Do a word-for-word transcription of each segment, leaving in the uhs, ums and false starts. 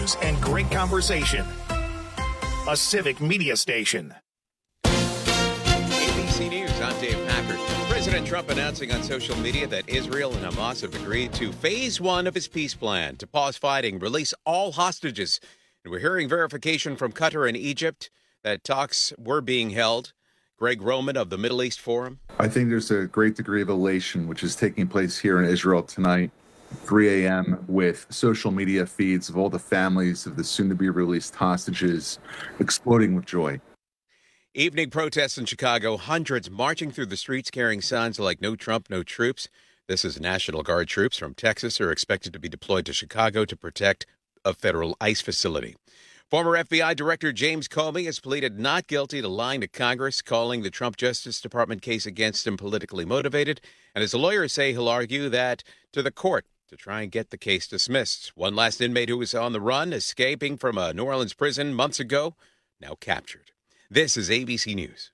news and great conversation. A Civic Media Station. A B C News, I'm Dave Packard. President Trump announcing on social media that Israel and Hamas have agreed to phase one of his peace plan to pause fighting, release all hostages. And we're hearing verification from Qatar and Egypt that talks were being held. Greg Roman of the Middle East Forum. I think there's a great degree of elation which is taking place here in Israel tonight, three a.m., with social media feeds of all the families of the soon-to-be released hostages exploding with joy. Evening protests in Chicago, hundreds marching through the streets carrying signs like "No Trump, no troops." This is National Guard troops from Texas are expected to be deployed to Chicago to protect a federal ICE facility. Former F B I Director James Comey has pleaded not guilty to lying to Congress, calling the Trump Justice Department case against him politically motivated. And his lawyers say he'll argue that to the court to try and get the case dismissed. One last inmate who was on the run, escaping from a New Orleans prison months ago, now captured. This is A B C News.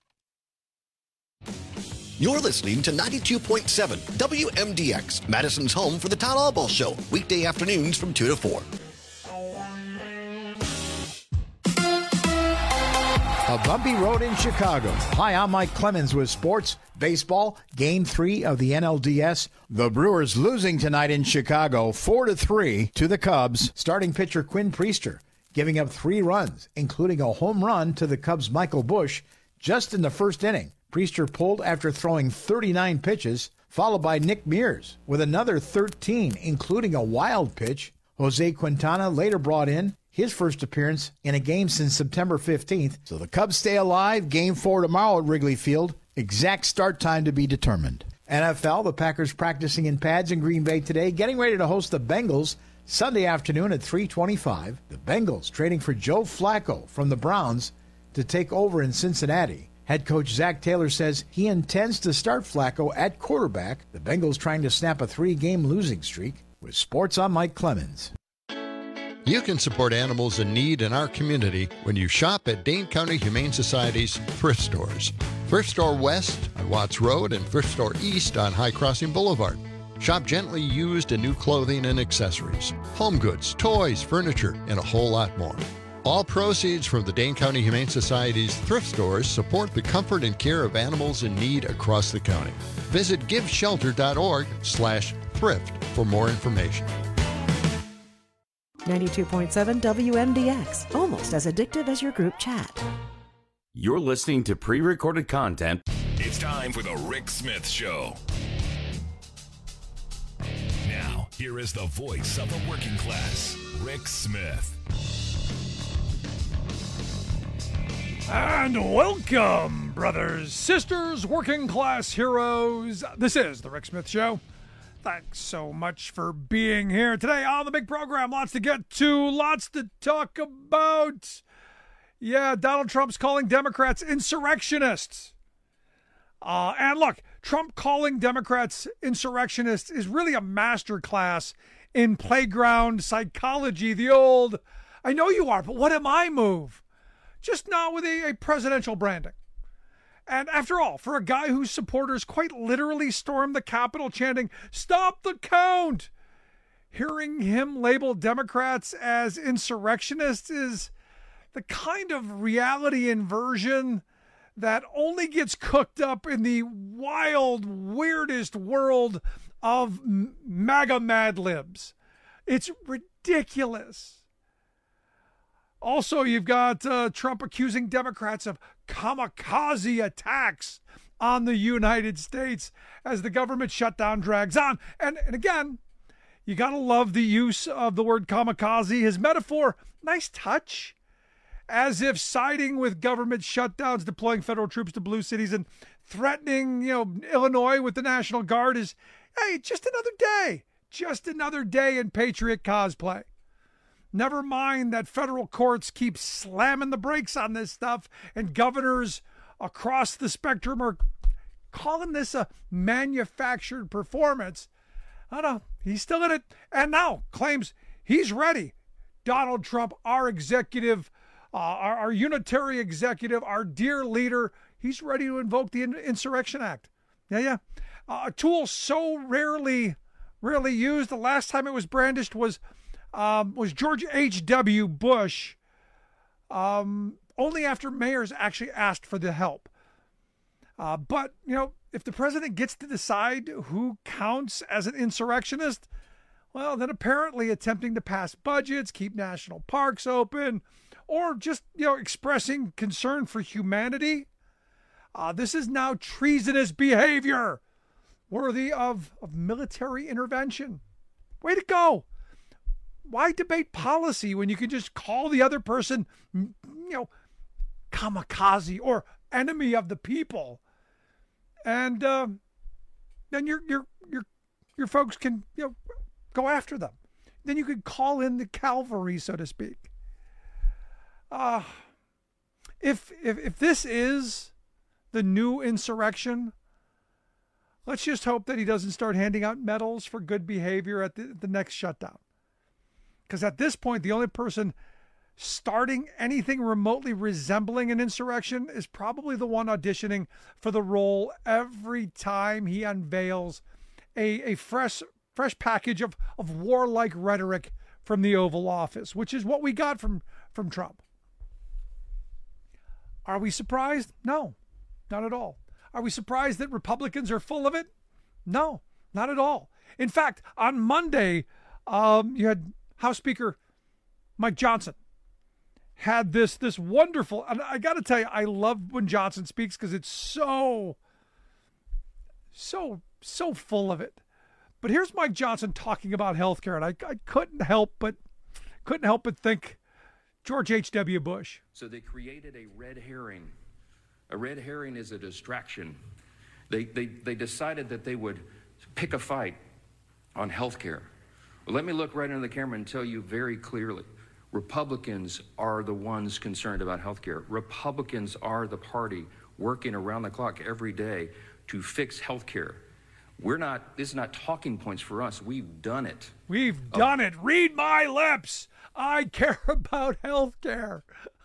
You're listening to ninety-two point seven W M D X, Madison's home for the Todd Albaugh Show, weekday afternoons from two to four. A bumpy road in Chicago. Hi, I'm Mike Clemens with sports. Baseball, game three of the N L D S. The Brewers losing tonight in Chicago, four to three to the Cubs. Starting pitcher Quinn Priester giving up three runs, including a home run to the Cubs' Michael Busch just in the first inning. Priester pulled after throwing thirty-nine pitches, followed by Nick Mears with another thirteen, including a wild pitch. Jose Quintana later brought in his first appearance in a game since September fifteenth. So the Cubs stay alive. Game four tomorrow at Wrigley Field. Exact start time to be determined. N F L, the Packers practicing in pads in Green Bay today, getting ready to host the Bengals Sunday afternoon at three twenty-five. The Bengals trading for Joe Flacco from the Browns to take over in Cincinnati. Head coach Zach Taylor says he intends to start Flacco at quarterback. The Bengals trying to snap a three-game losing streak. With sports, I'm Mike Clemens. You can support animals in need in our community when you shop at Dane County Humane Society's thrift stores. Thrift Store West on Watts Road and Thrift Store East on High Crossing Boulevard. Shop gently used and new clothing and accessories, home goods, toys, furniture, and a whole lot more. All proceeds from the Dane County Humane Society's thrift stores support the comfort and care of animals in need across the county. Visit giveshelter.org slash thrift for more information. ninety-two point seven W M D X, almost as addictive as your group chat. You're listening to pre-recorded content. It's time for the Rick Smith Show. Now, here is the voice of the working class, Rick Smith. And welcome, brothers, sisters, working class heroes. This is the Rick Smith Show. Thanks so much for being here today on the big program. Lots to get to, lots to talk about. Yeah, Donald Trump's calling Democrats insurrectionists. Uh, and look, Trump calling Democrats insurrectionists is really a masterclass in playground psychology. The old, I know you are, but what am I move? Just not with a, a presidential branding. And after all, for a guy whose supporters quite literally stormed the Capitol chanting, "Stop the count!" hearing him label Democrats as insurrectionists is the kind of reality inversion that only gets cooked up in the wild, weirdest world of MAGA Mad Libs. It's ridiculous. Also, you've got uh, Trump accusing Democrats of kamikaze attacks on the United States as the government shutdown drags on. And, and again, you got to love the use of the word kamikaze. His metaphor, nice touch, as if siding with government shutdowns, deploying federal troops to blue cities, and threatening, you know, Illinois with the National Guard is, hey, just another day, just another day in patriot cosplay. Never mind that federal courts keep slamming the brakes on this stuff, and governors across the spectrum are calling this a manufactured performance. I don't know. He's still in it, and now claims he's ready. Donald Trump, our executive, uh, our, our unitary executive, our dear leader, he's ready to invoke the Insurrection Act. Yeah, yeah. Uh, a tool so rarely, rarely used. The last time it was brandished was um, was George H W. Bush, um, only after mayors actually asked for the help. Uh, but, you know, if the president gets to decide who counts as an insurrectionist, well, then apparently attempting to pass budgets, keep national parks open, or just, you know, expressing concern for humanity, uh, this is now treasonous behavior worthy of, of military intervention. Way to go. Why debate policy when you can just call the other person, you know, kamikaze or enemy of the people? And uh, then your your your your folks can, you know, go after them. Then you could call in the cavalry, so to speak. Uh, if if if this is the new insurrection, let's just hope that he doesn't start handing out medals for good behavior at the, the next shutdown. Because at this point, the only person starting anything remotely resembling an insurrection is probably the one auditioning for the role every time he unveils a, a fresh fresh package of, of warlike rhetoric from the Oval Office, which is what we got from, from Trump. Are we surprised? No, not at all. Are we surprised that Republicans are full of it? No, not at all. In fact, on Monday, um, you had House Speaker Mike Johnson had this this wonderful, and I got to tell you, I love when Johnson speaks because it's so, so, so full of it. But here's Mike Johnson talking about healthcare, and I, I couldn't help but couldn't help but think George H W. Bush. So they created a red herring. A red herring is a distraction. They they they decided that they would pick a fight on healthcare. Well, let me look right into the camera and tell you very clearly. Republicans are the ones concerned about healthcare. Republicans are the party working around the clock every day to fix healthcare. We're not, this is not talking points for us. We've done it. We've done oh. it. Read my lips. I care about healthcare.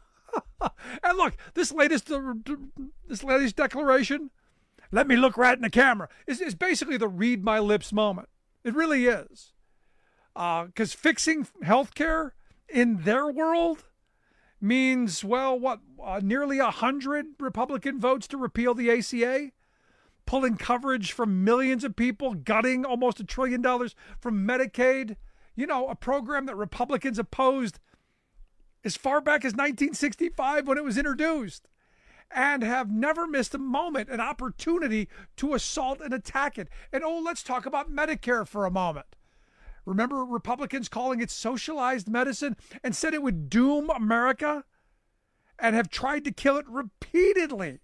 And look, this latest uh, this latest declaration, let me look right in the camera, is, is basically the read my lips moment. It really is. Because uh, fixing healthcare in their world means, well, what, uh, nearly one hundred Republican votes to repeal the A C A, pulling coverage from millions of people, gutting almost a trillion dollars from Medicaid, you know, a program that Republicans opposed as far back as nineteen sixty-five when it was introduced, and have never missed a moment, an opportunity to assault and attack it. And oh, let's talk about Medicare for a moment. Remember Republicans calling it socialized medicine and said it would doom America, and have tried to kill it repeatedly.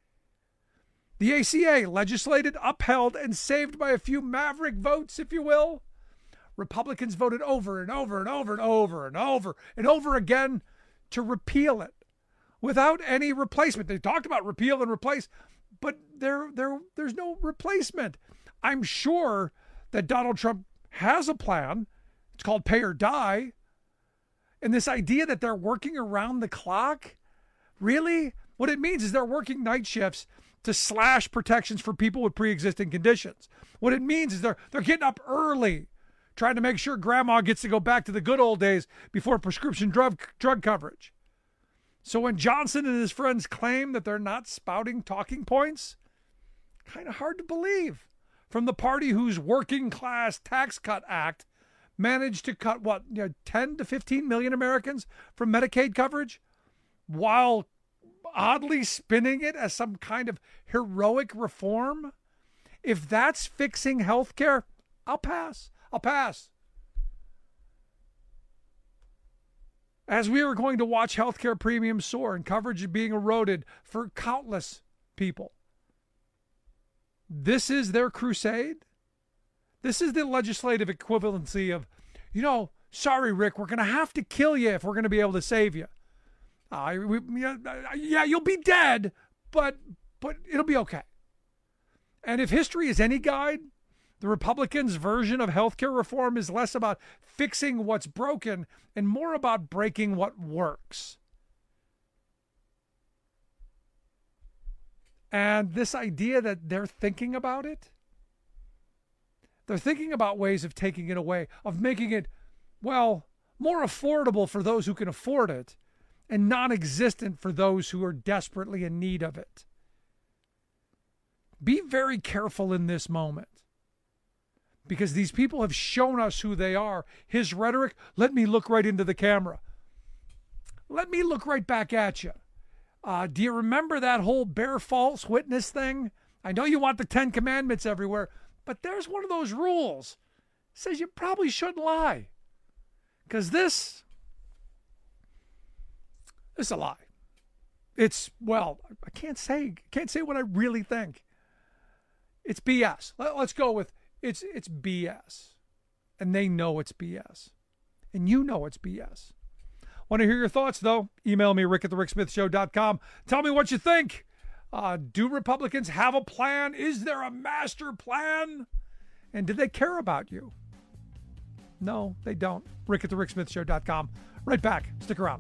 The A C A, legislated, upheld, and saved by a few maverick votes, if you will. Republicans voted over and over and over and over and over and over again to repeal it without any replacement. They talked about repeal and replace, but there, there, there's no replacement. I'm sure that Donald Trump has a plan. It's called pay or die. And this idea that they're working around the clock, really? What it means is they're working night shifts to slash protections for people with pre-existing conditions. What it means is they're they're getting up early, trying to make sure grandma gets to go back to the good old days before prescription drug drug coverage. So when Johnson and his friends claim that they're not spouting talking points, kind of hard to believe. From the party whose working class tax cut act managed to cut, what, you know, ten to fifteen million Americans from Medicaid coverage, while oddly spinning it as some kind of heroic reform. If that's fixing healthcare, I'll pass. I'll pass. As we are going to watch healthcare premiums soar and coverage being eroded for countless people, this is their crusade. This is the legislative equivalency of, you know, sorry, Rick, we're going to have to kill you if we're going to be able to save you. Uh, we, yeah, you'll be dead, but but it'll be okay. And if history is any guide, the Republicans' version of healthcare reform is less about fixing what's broken and more about breaking what works. And this idea that they're thinking about it, they're thinking about ways of taking it away, of making it, well, more affordable for those who can afford it, and non-existent for those who are desperately in need of it. Be very careful in this moment, because these people have shown us who they are. His rhetoric, let me look right into the camera. Let me look right back at you. Uh, do you remember that whole bear false witness thing? I know you want the Ten Commandments everywhere, but there's one of those rules. It says you probably shouldn't lie. Because this, this is a lie. It's, well, I can't say, can't say what I really think. It's B S. Let, let's go with, it's, it's B S. And they know it's B S. And you know it's B S. Want to hear your thoughts, though? Email me, rick at the rick smith show dot com. Tell me what you think. Uh, do Republicans have a plan? Is there a master plan? And do they care about you? No, they don't. rick at the rick smith show dot com. Right back. Stick around.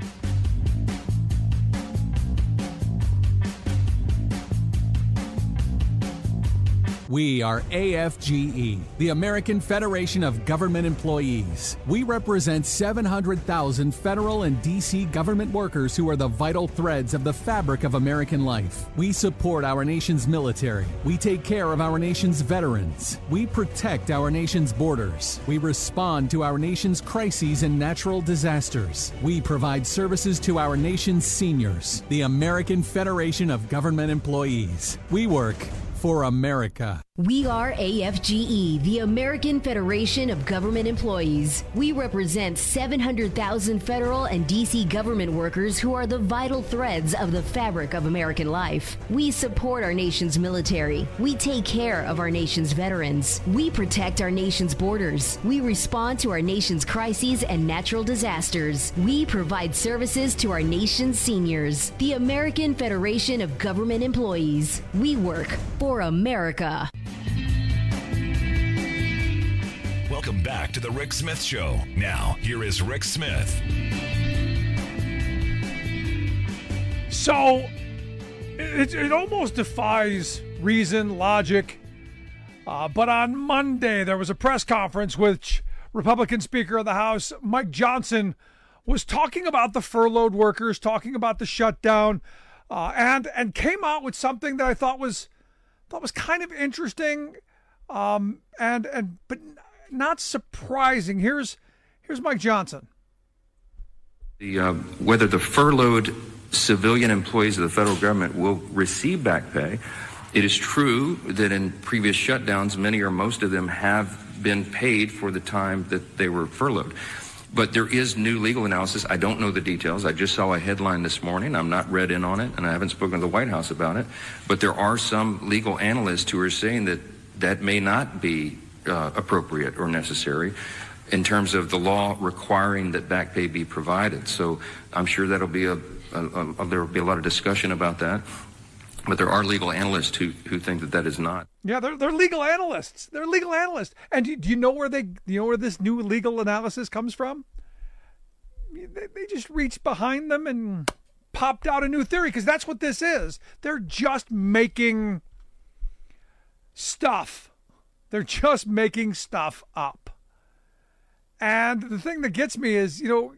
We are A F G E, the American Federation of Government Employees. We represent seven hundred thousand federal and D C government workers who are the vital threads of the fabric of American life. We support our nation's military. We take care of our nation's veterans. We protect our nation's borders. We respond to our nation's crises and natural disasters. We provide services to our nation's seniors. The American Federation of Government Employees. We work for America. We are A F G E, the American Federation of Government Employees. We represent seven hundred thousand federal and D C government workers who are the vital threads of the fabric of American life. We support our nation's military. We take care of our nation's veterans. We protect our nation's borders. We respond to our nation's crises and natural disasters. We provide services to our nation's seniors. The American Federation of Government Employees. We work for America. Welcome back to the Rick Smith Show. Now, here is Rick Smith. So, it, it almost defies reason, logic. Uh, but on Monday, there was a press conference which Republican Speaker of the House, Mike Johnson, was talking about the furloughed workers, talking about the shutdown, uh, and and came out with something that I thought was thought was kind of interesting, um, and and but not surprising. Here's here's Mike Johnson. The uh, whether the furloughed civilian employees of the federal government will receive back pay. It is true that in previous shutdowns, many or most of them have been paid for the time that they were furloughed. But there is new legal analysis. I don't know the details. I just saw a headline this morning. I'm not read in on it, and I haven't spoken to the White House about it. But there are some legal analysts who are saying that that may not be uh, appropriate or necessary in terms of the law requiring that back pay be provided. So I'm sure that'll be a, a, a there will be a lot of discussion about that. But there are legal analysts who, who think that that is not. Yeah, they're they're legal analysts. They're legal analysts. And do, do you know where they do you know where this new legal analysis comes from? They, they just reached behind them and popped out a new theory, because that's what this is. They're just making stuff. They're just making stuff up. And the thing that gets me is, you know,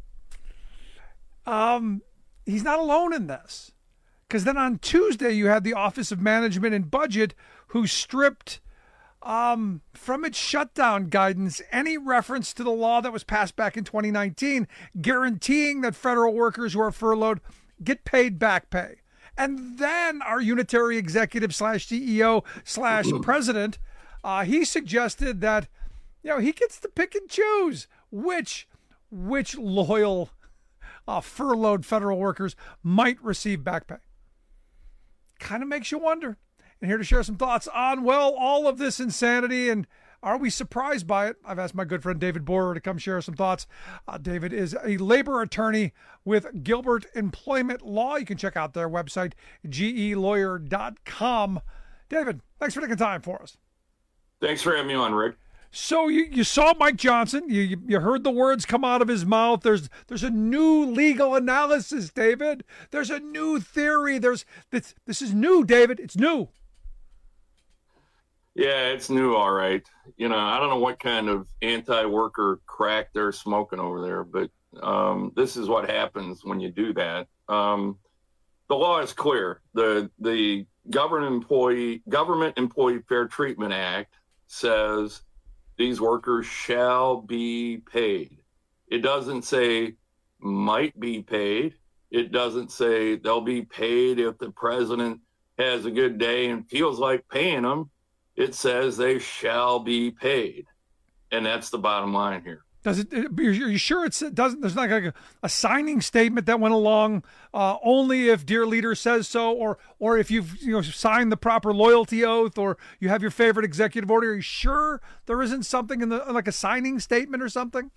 um, he's not alone in this. Because then on Tuesday, you had the Office of Management and Budget, who stripped um, from its shutdown guidance any reference to the law that was passed back in twenty nineteen, guaranteeing that federal workers who are furloughed get paid back pay. And then our unitary executive slash C E O slash president, uh, he suggested that, you know, he gets to pick and choose which which loyal uh, furloughed federal workers might receive back pay. Kind of makes you wonder. And here to share some thoughts on, well, all of this insanity, and are we surprised by it? I've asked my good friend David Borer to come share some thoughts. Uh, David is a labor attorney with Gilbert Employment Law. You can check out their website, G E lawyer dot com. David, thanks for taking time for us. Thanks for having me on, Rick. So you, you saw Mike Johnson. You, you you heard the words come out of his mouth. There's there's a new legal analysis, David. There's a new theory. There's this this is new, David. It's new. Yeah, it's new, all right. You know, I don't know what kind of anti-worker crack they're smoking over there, but um, this is what happens when you do that. Um, the law is clear. The the government employee government employee Fair Treatment Act says these workers shall be paid. It doesn't say might be paid. It doesn't say they'll be paid if the president has a good day and feels like paying them. It says they shall be paid. And that's the bottom line here. Does it? Are you sure it's, it doesn't? There's not like a, a signing statement that went along uh, only if dear leader says so, or or if you've you know signed the proper loyalty oath, or you have your favorite executive order. Are you sure there isn't something in the like a signing statement or something?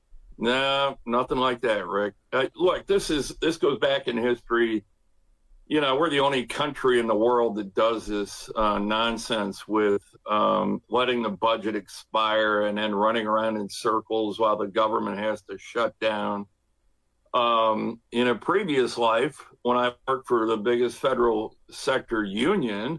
No, nothing like that, Rick. Uh, look, this is this goes back in history. You know, we're the only country in the world that does this uh, nonsense with um, letting the budget expire and then running around in circles while the government has to shut down. Um, in a previous life, when I worked for the biggest federal sector union,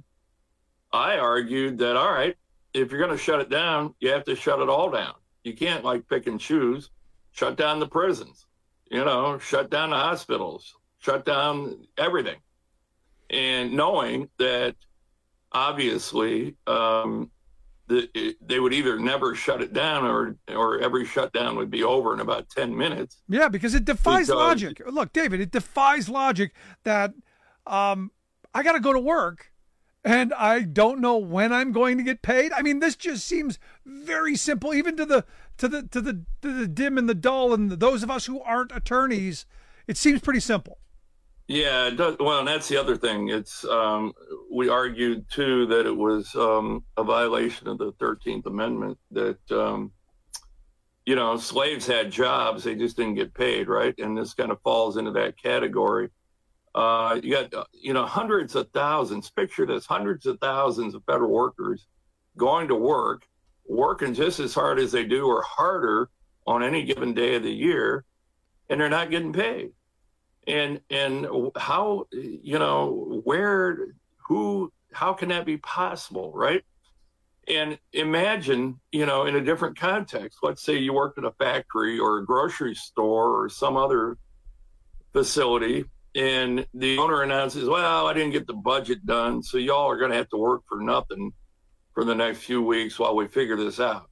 I argued that, all right, if you're going to shut it down, you have to shut it all down. You can't like pick and choose. Shut down the prisons, you know, shut down the hospitals, shut down everything. And knowing that obviously um, the, it, they would either never shut it down or or every shutdown would be over in about ten minutes. Yeah, because it defies because, logic. Look, David, it defies logic that um, I got to go to work and I don't know when I'm going to get paid. I mean, this just seems very simple, even to the to the to the to the dim and the dull and the, those of us who aren't attorneys. It seems pretty simple. Yeah, it does. Well, and that's the other thing. It's um, we argued too that it was um, a violation of the thirteenth Amendment that um, you know slaves had jobs, they just didn't get paid, right? And this kind of falls into that category. Uh, you got you know hundreds of thousands. Picture this: hundreds of thousands of federal workers going to work, working just as hard as they do or harder on any given day of the year, and they're not getting paid. And and how, you know, where, who, how can that be possible, right? And imagine, you know, in a different context, let's say you worked at a factory or a grocery store or some other facility, and the owner announces, well, I didn't get the budget done, so y'all are going to have to work for nothing for the next few weeks while we figure this out.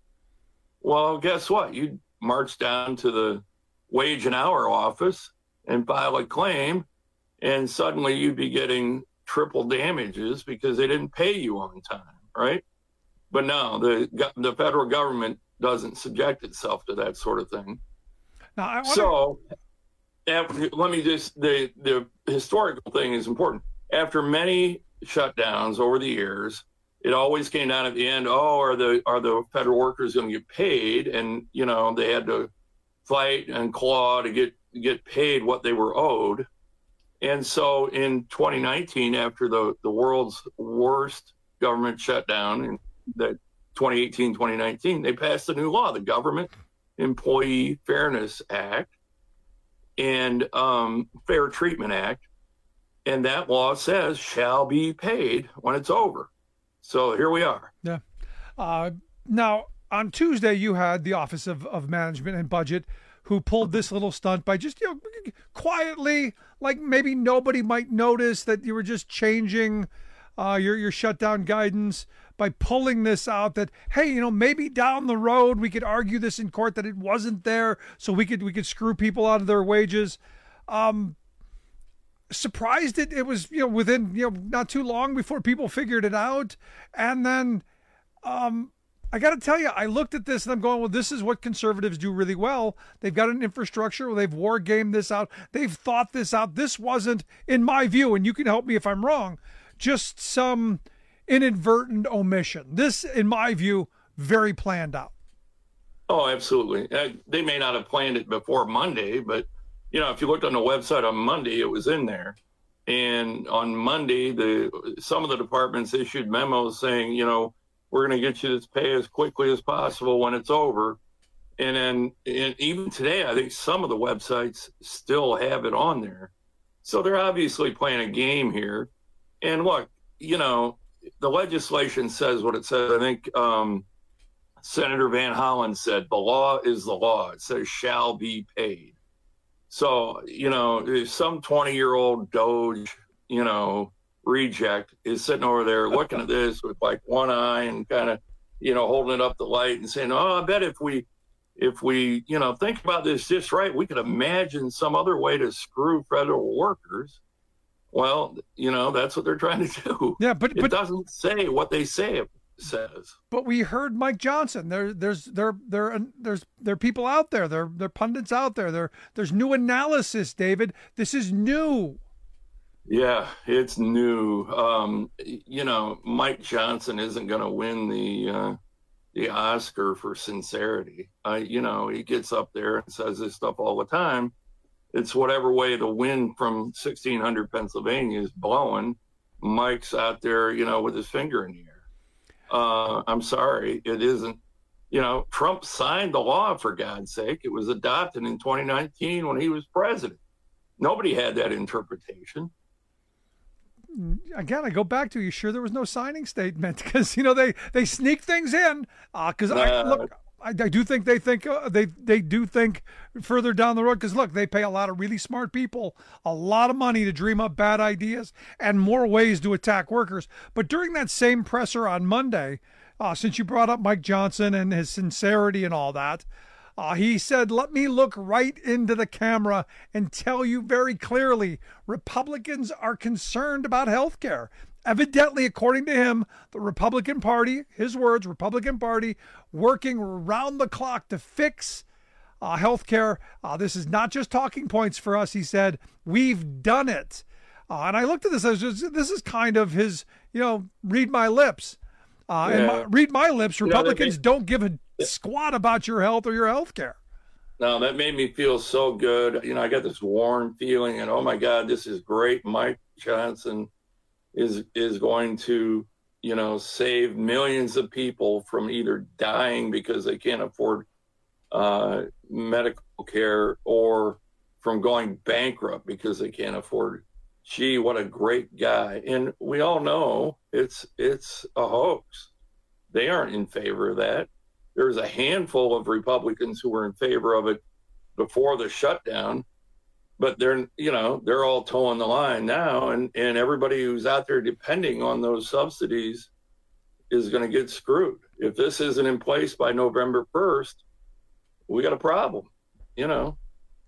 Well, guess what? You march down to the wage and hour office and file a claim, and suddenly you'd be getting triple damages because they didn't pay you on time, right? But no, the the federal government doesn't subject itself to that sort of thing. Now, I wonder... So after, let me just, the, the historical thing is important. After many shutdowns over the years, it always came down at the end, oh, are the are the federal workers going to get paid? And, you know, they had to fight and claw to get get paid what they were owed. And so in twenty nineteen, after the, the world's worst government shutdown in that twenty eighteen, twenty nineteen, they passed a new law, the Government Employee Fairness Act and um, Fair Treatment Act. And that law says shall be paid when it's over. So here we are. Yeah. Uh, now, on Tuesday, you had the Office of, of Management and Budget who pulled this little stunt by just, you know, quietly, like maybe nobody might notice that you were just changing uh, your, your shutdown guidance by pulling this out that, hey, you know, maybe down the road we could argue this in court that it wasn't there so we could we could screw people out of their wages. Um, surprised it, it was, you know, within, you know, not too long before people figured it out. And then, um, I got to tell you, I looked at this and I'm going, well, this is what conservatives do really well. They've got an infrastructure. They've war gamed this out. They've thought this out. This wasn't, in my view, and you can help me if I'm wrong, just some inadvertent omission. This, in my view, very planned out. Oh, absolutely. Uh, they may not have planned it before Monday, but, you know, if you looked on the website on Monday, it was in there. And on Monday, the some of the departments issued memos saying, you know, we're going to get you this pay as quickly as possible when it's over. And then and even today, I think some of the websites still have it on there. So they're obviously playing a game here. And look, you know, the legislation says what it says. I think um, Senator Van Hollen said the law is the law. It says shall be paid. So, you know, if some twenty-year-old Doge, you know, reject is sitting over there looking at this with like one eye and kind of, you know, holding it up the light and saying, oh, I bet if we, if we, you know, think about this just right, we could imagine some other way to screw federal workers. Well, you know, that's what they're trying to do. Yeah, but, it but doesn't say what they say it says. But we heard Mike Johnson. There, there's, there, there, there's, there are people out there. There, there are pundits out there. There, there's new analysis, David. This is new. Yeah, it's new. Um, you know, Mike Johnson isn't going to win the uh, the Oscar for sincerity. Uh, you know, he gets up there and says this stuff all the time. It's whatever way the wind from sixteen hundred Pennsylvania is blowing. Mike's out there, you know, with his finger in the air. Uh, I'm sorry, it isn't. You know, Trump signed the law, for God's sake. It was adopted in twenty nineteen when he was president. Nobody had that interpretation. Again, I go back to, you sure there was no signing statement? Because, you know, they, they sneak things in. Because uh, I look, I, I do think they think uh, they they do think further down the road. Because look, they pay a lot of really smart people a lot of money to dream up bad ideas and more ways to attack workers. But during that same presser on Monday, uh, since you brought up Mike Johnson and his sincerity and all that, Uh, he said, let me look right into the camera and tell you very clearly, Republicans are concerned about health care. Evidently, according to him, the Republican Party, his words, Republican Party, working around the clock to fix uh, health care. Uh, this is not just talking points for us, he said. We've done it. Uh, and I looked at this as just, this is kind of his, you know, read my lips. Uh, yeah. and my, read my lips, Republicans you know, don't give a squat about your health or your health care. No, that made me feel so good. You know, I got this warm feeling and, oh my God, this is great. Mike Johnson is, is going to, you know, save millions of people from either dying because they can't afford uh, medical care or from going bankrupt because they can't afford. Gee, what a great guy. And we all know it's, it's a hoax. They aren't in favor of that. There's a handful of Republicans who were in favor of it before the shutdown, but they're, you know, they're all towing the line now. And, and everybody who's out there depending on those subsidies is going to get screwed. If this isn't in place by November first, we got a problem, you know.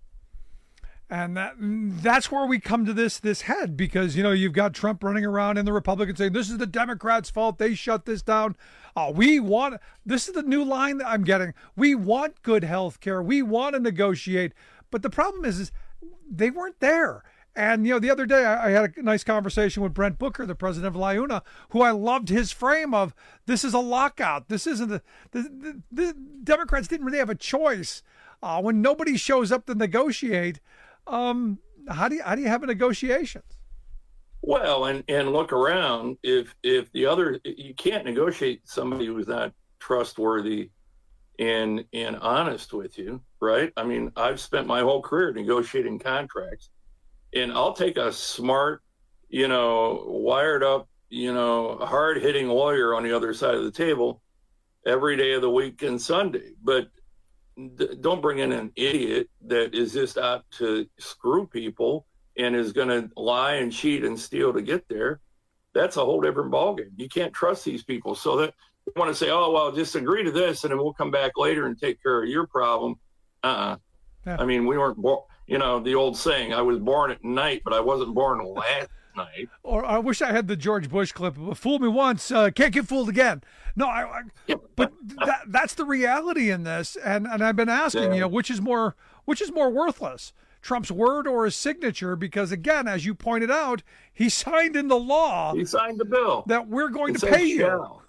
And that that's where we come to this this head, because, you know, you've got Trump running around and the Republicans saying, this is the Democrats' fault. They shut this down. Uh, we want, this is the new line that I'm getting. We want good health care. We want to negotiate. But the problem is, is they weren't there. And, you know, the other day I, I had a nice conversation with Brent Booker, the president of LIUNA, who I loved his frame of, this is a lockout. This isn't the, the, the, the Democrats didn't really have a choice. Uh, when nobody shows up to negotiate, Um, how do you, how do you have a negotiations? Well, and, and look around. If if the other, you can't negotiate somebody who's not trustworthy and and honest with you, right? I mean, I've spent my whole career negotiating contracts, and I'll take a smart, you know, wired up, you know, hard hitting lawyer on the other side of the table every day of the week and Sunday, but don't bring in an idiot that is just out to screw people and is going to lie and cheat and steal to get there. That's a whole different ballgame. You can't trust these people. So that you want to say, oh, well, just agree to this and then we'll come back later and take care of your problem. Uh-uh. Yeah. I mean, we weren't born, you know, the old saying, I was born at night, but I wasn't born last night. Or I wish I had the George Bush clip. Fool me once, uh, can't get fooled again. No, I, I but that, that's the reality in this. And and I've been asking, yeah. you know, which is more which is more worthless, Trump's word or his signature? Because again, as you pointed out, he signed into law. He signed the bill that we're going it to pay you. Shall.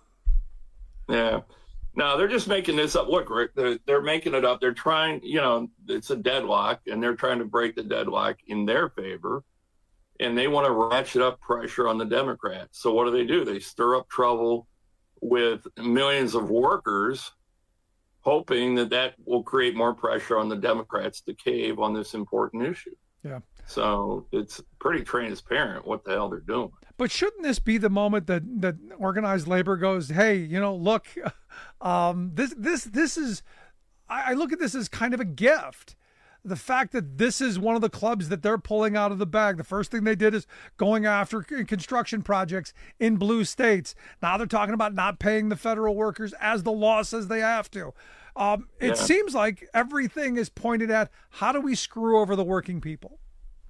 Yeah. No, they're just making this up. Look, Rick, they're, they're making it up. They're trying, you know, it's a deadlock, and they're trying to break the deadlock in their favor. And they want to ratchet up pressure on the Democrats. So what do they do? They stir up trouble with millions of workers, hoping that that will create more pressure on the Democrats to cave on this important issue. Yeah. So it's pretty transparent what the hell they're doing. But shouldn't this be the moment that, that organized labor goes, hey, you know, look, um, this this this is, I, I look at this as kind of a gift. The fact that this is one of the clubs that they're pulling out of the bag. The first thing they did is going after construction projects in blue states. Now they're talking about not paying the federal workers as the law says they have to. Um, it Yeah. seems like everything is pointed at how do we screw over the working people?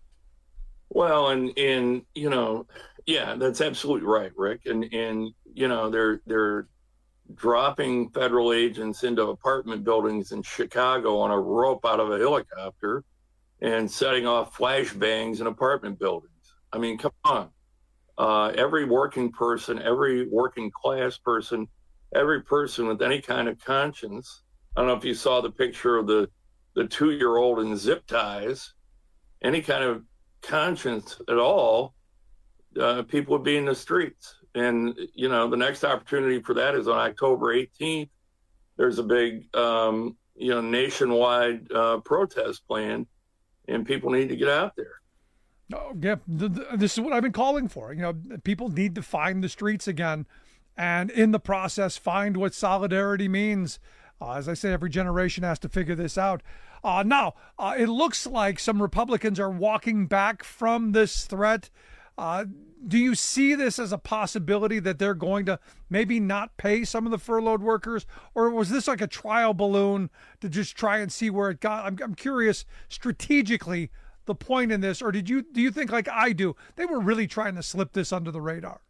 Well, and and you know, yeah, that's absolutely right, Rick. And and you know, they're they're dropping federal agents into apartment buildings in Chicago on a rope out of a helicopter and setting off flashbangs in apartment buildings. I mean, come on. Uh, every working person, every working class person, every person with any kind of conscience. I don't know if you saw the picture of the the two-year-old in zip ties. Any kind of conscience at all, uh, people would be in the streets. And, you know, the next opportunity for that is on October eighteenth. There's a big, um, you know, nationwide uh, protest planned, and people need to get out there. Oh, yeah, th- th- this is what I've been calling for. You know, people need to find the streets again, and in the process, find what solidarity means. Uh, as I say, every generation has to figure this out. Uh, now, uh, it looks like some Republicans are walking back from this threat. Uh, do you see this as a possibility that they're going to maybe not pay some of the furloughed workers? Or was this like a trial balloon to just try and see where it got? I'm, I'm curious strategically the point in this, or did you do you think like I do, they were really trying to slip this under the radar?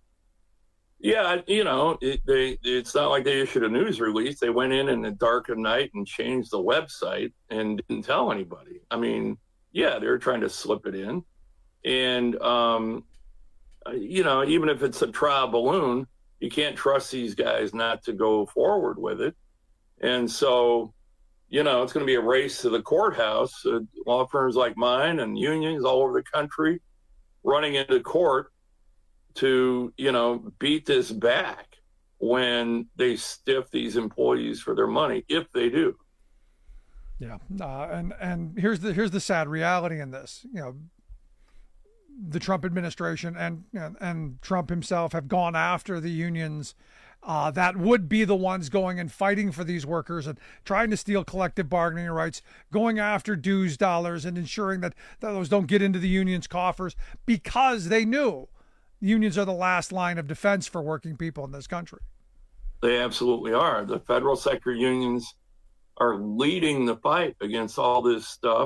Yeah, you know, it, they it's not like they issued a news release. They went in in the dark of night and changed the website and didn't tell anybody. I mean, yeah, they were trying to slip it in. And, um, you know, even if it's a trial balloon, you can't trust these guys not to go forward with it. And so, you know, it's going to be a race to the courthouse. Uh, law firms like mine and unions all over the country running into court to, you know, beat this back when they stiff these employees for their money, if they do. Yeah. Uh, and, and here's the, here's the sad reality in this, you know, the Trump administration and, and, and Trump himself have gone after the unions uh, that would be the ones going and fighting for these workers and trying to steal collective bargaining rights, going after dues dollars and ensuring that, that those don't get into the unions' coffers because they knew unions are the last line of defense for working people in this country. They absolutely are. The federal sector unions are leading the fight against all this stuff.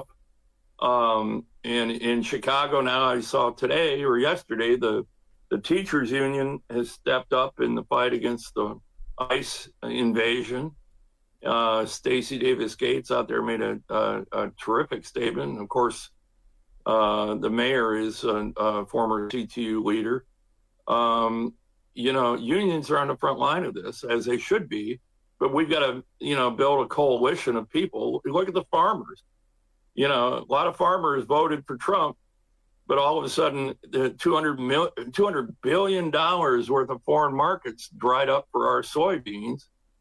Um, and in Chicago now, I saw today or yesterday, the, the teachers union has stepped up in the fight against the ICE invasion. Uh, Stacey Davis Gates out there made a, a, a terrific statement. Of course, Uh, the mayor is a, a former C T U leader. Um, you know, unions are on the front line of this, as they should be, but we've got to, you know, build a coalition of people. Look at the farmers. You know, a lot of farmers voted for Trump, but all of a sudden, the two hundred mil, two hundred billion dollars worth of foreign markets dried up for our soybeans.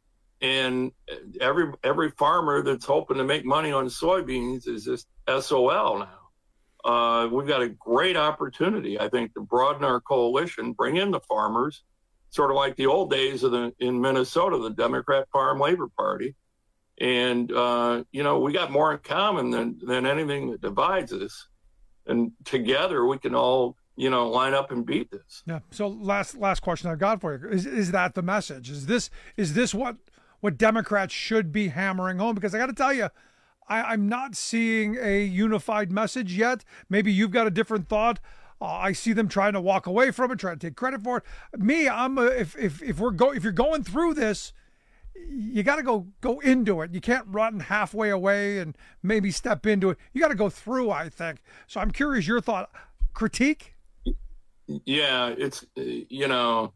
And every every farmer that's hoping to make money on soybeans is just S O L now. Uh, we've got a great opportunity, I think, to broaden our coalition, bring in the farmers, sort of like the old days of the in Minnesota, the Democrat Farm Labor Party. And, uh, you know, we got more in common than, than anything that divides us. And together we can all, you know, line up and beat this. Yeah. So last last question I've got for you. Is is that the message? Is this is this what, what Democrats should be hammering home? Because I got to tell you, I, I'm not seeing a unified message yet. Maybe you've got a different thought. Uh, I see them trying to walk away from it, trying to take credit for it. Me, I'm a, if if if we're go if you're going through this, you got to go go into it. You can't run halfway away and maybe step into it. You got to go through, I think. So I'm curious your thought. Critique? Yeah, it's you know,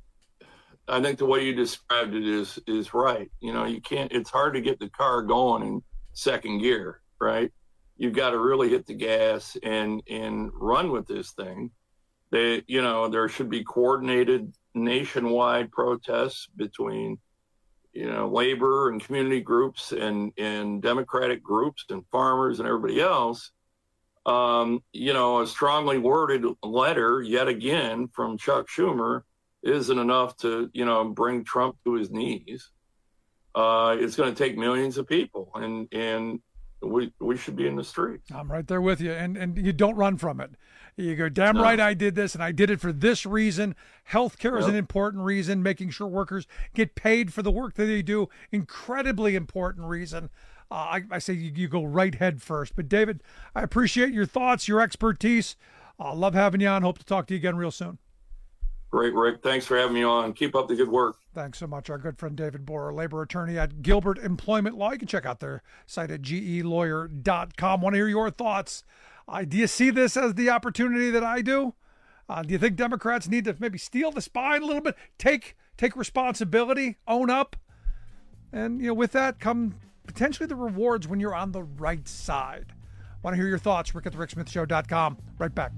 I think the way you described it is is right. You know, you can't. It's hard to get the car going in second gear, right? You've got to really hit the gas and and run with this thing. They, you know, there should be coordinated nationwide protests between, you know, labor and community groups and and Democratic groups and farmers and everybody else. um, you know, a strongly worded letter yet again from Chuck Schumer isn't enough to, you know, bring Trump to his knees. Uh, it's going to take millions of people, and and we we should be in the streets. I'm right there with you, and and you don't run from it. You go, damn No. right I did this, and I did it for this reason. Healthcare is Yep. an important reason. Making sure workers get paid for the work that they do, incredibly important reason. Uh, I, I say you, you go right head first. But David, I appreciate your thoughts, your expertise. I uh, love having you on. Hope to talk to you again real soon. Great, Rick. Thanks for having me on. Keep up the good work. Thanks so much. Our good friend David Borer, labor attorney at Gilbert Employment Law. You can check out their site at G E lawyer dot com. Want to hear your thoughts? Uh, do you see this as the opportunity that I do? Uh, do you think Democrats need to maybe steal the spine a little bit, take take responsibility, own up? And, you know, with that come potentially the rewards when you're on the right side. Want to hear your thoughts? Rick at the Rick Smith Show dot com. Right back.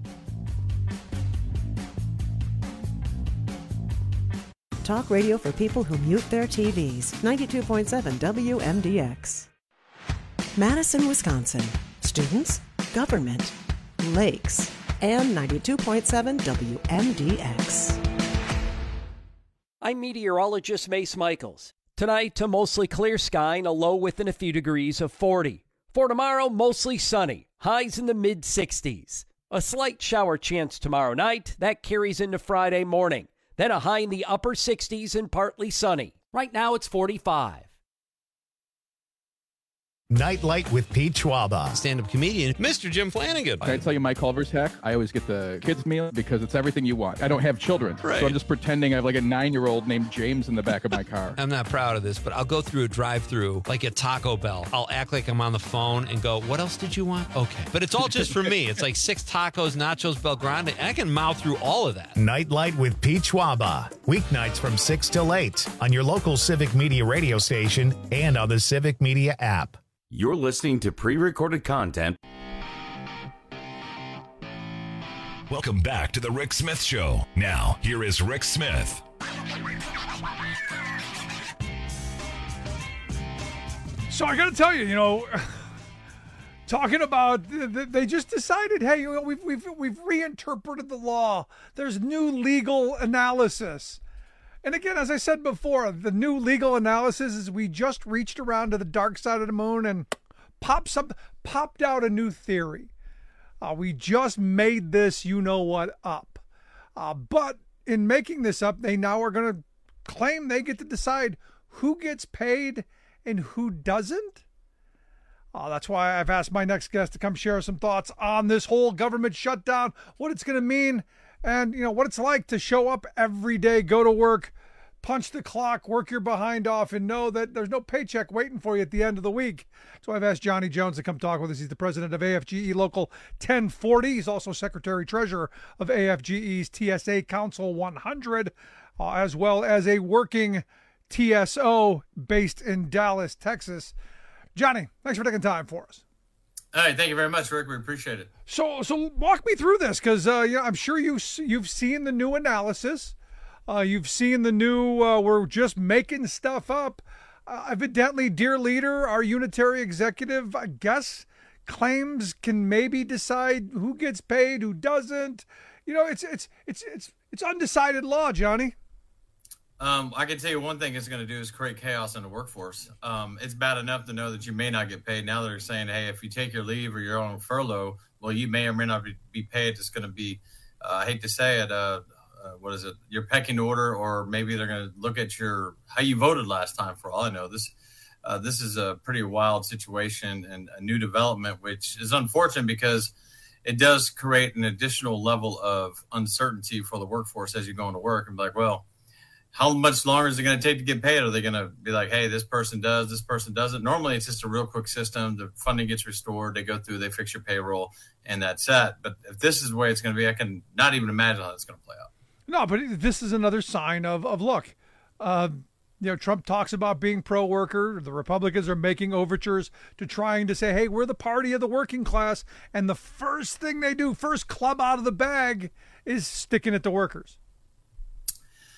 Talk radio for people who mute their T Vs. ninety-two point seven W M D X. Madison, Wisconsin. Students, government, lakes, and ninety-two point seven W M D X. I'm meteorologist Mace Michaels. Tonight, a mostly clear sky and a low within a few degrees of forty. For tomorrow, mostly sunny, highs in the mid sixties. A slight shower chance tomorrow night. That carries into Friday morning. Then a high in the upper sixties and partly sunny. Right now it's forty-five. Nightlight with Pete Schwaba. Stand-up comedian, Mister Jim Flanagan. Can I tell you my Culver's hack? I always get the kids meal because it's everything you want. I don't have children, Right. so I'm just pretending I have like a nine-year-old named James in the back of my car. I'm not proud of this, but I'll go through a drive-through like at Taco Bell. I'll act like I'm on the phone and go, what else did you want? Okay. But it's all just for me. It's like six tacos, nachos, Bel Grande, and I can mouth through all of that. Nightlight with Pete Schwaba. Weeknights from six till eight on your local Civic Media radio station and on the Civic Media app. You're listening to pre-recorded content. Welcome back to the Rick Smith Show. Now, here is Rick Smith. So I got to tell you, you know, talking about they just decided, hey, you know, we've we've we've reinterpreted the law. There's new legal analysis. And again, as I said before, the new legal analysis is we just reached around to the dark side of the moon and popped some, popped out a new theory. Uh, we just made this, you know what, up. Uh, but in making this up, they now are going to claim they get to decide who gets paid and who doesn't. Uh, that's why I've asked my next guest to come share some thoughts on this whole government shutdown, what it's going to mean, and, you know, what it's like to show up every day, go to work, punch the clock, work your behind off, and know that there's no paycheck waiting for you at the end of the week. So I've asked Johnny Jones to come talk with us. He's the president of A F G E Local ten forty. He's also secretary-treasurer of A F G E's T S A Council one hundred, uh, as well as a working T S O based in Dallas, Texas. Johnny, thanks for taking time for us. All right, thank you very much, Rick. We appreciate it. So, so walk me through this, because uh, you know, I'm sure you you've seen the new analysis. Uh, you've seen the new. Uh, we're just making stuff up. Uh, evidently, dear leader, our unitary executive, I guess, claims can maybe decide who gets paid, who doesn't. You know, it's it's it's it's it's undecided law, Johnny. Um, I can tell you one thing it's going to do is create chaos in the workforce. Um, it's bad enough to know that you may not get paid. Now they're saying, hey, if you take your leave or you're on furlough, well, you may or may not be, be paid. It's going to be, uh, I hate to say it, uh, uh, what is it, your pecking order, or maybe they're going to look at your how you voted last time. For all I know, this uh, this is a pretty wild situation and a new development, which is unfortunate because it does create an additional level of uncertainty for the workforce as you go into work and be like, well, how much longer is it going to take to get paid? Are they going to be like, hey, this person does, this person doesn't? Normally, it's just a real quick system. The funding gets restored. They go through, they fix your payroll, and that's it. But if this is the way it's going to be, I can not even imagine how it's going to play out. No, but this is another sign of, of look, uh, you know, Trump talks about being pro-worker. The Republicans are making overtures to trying to say, hey, we're the party of the working class. And the first thing they do, first club out of the bag, is sticking it to workers.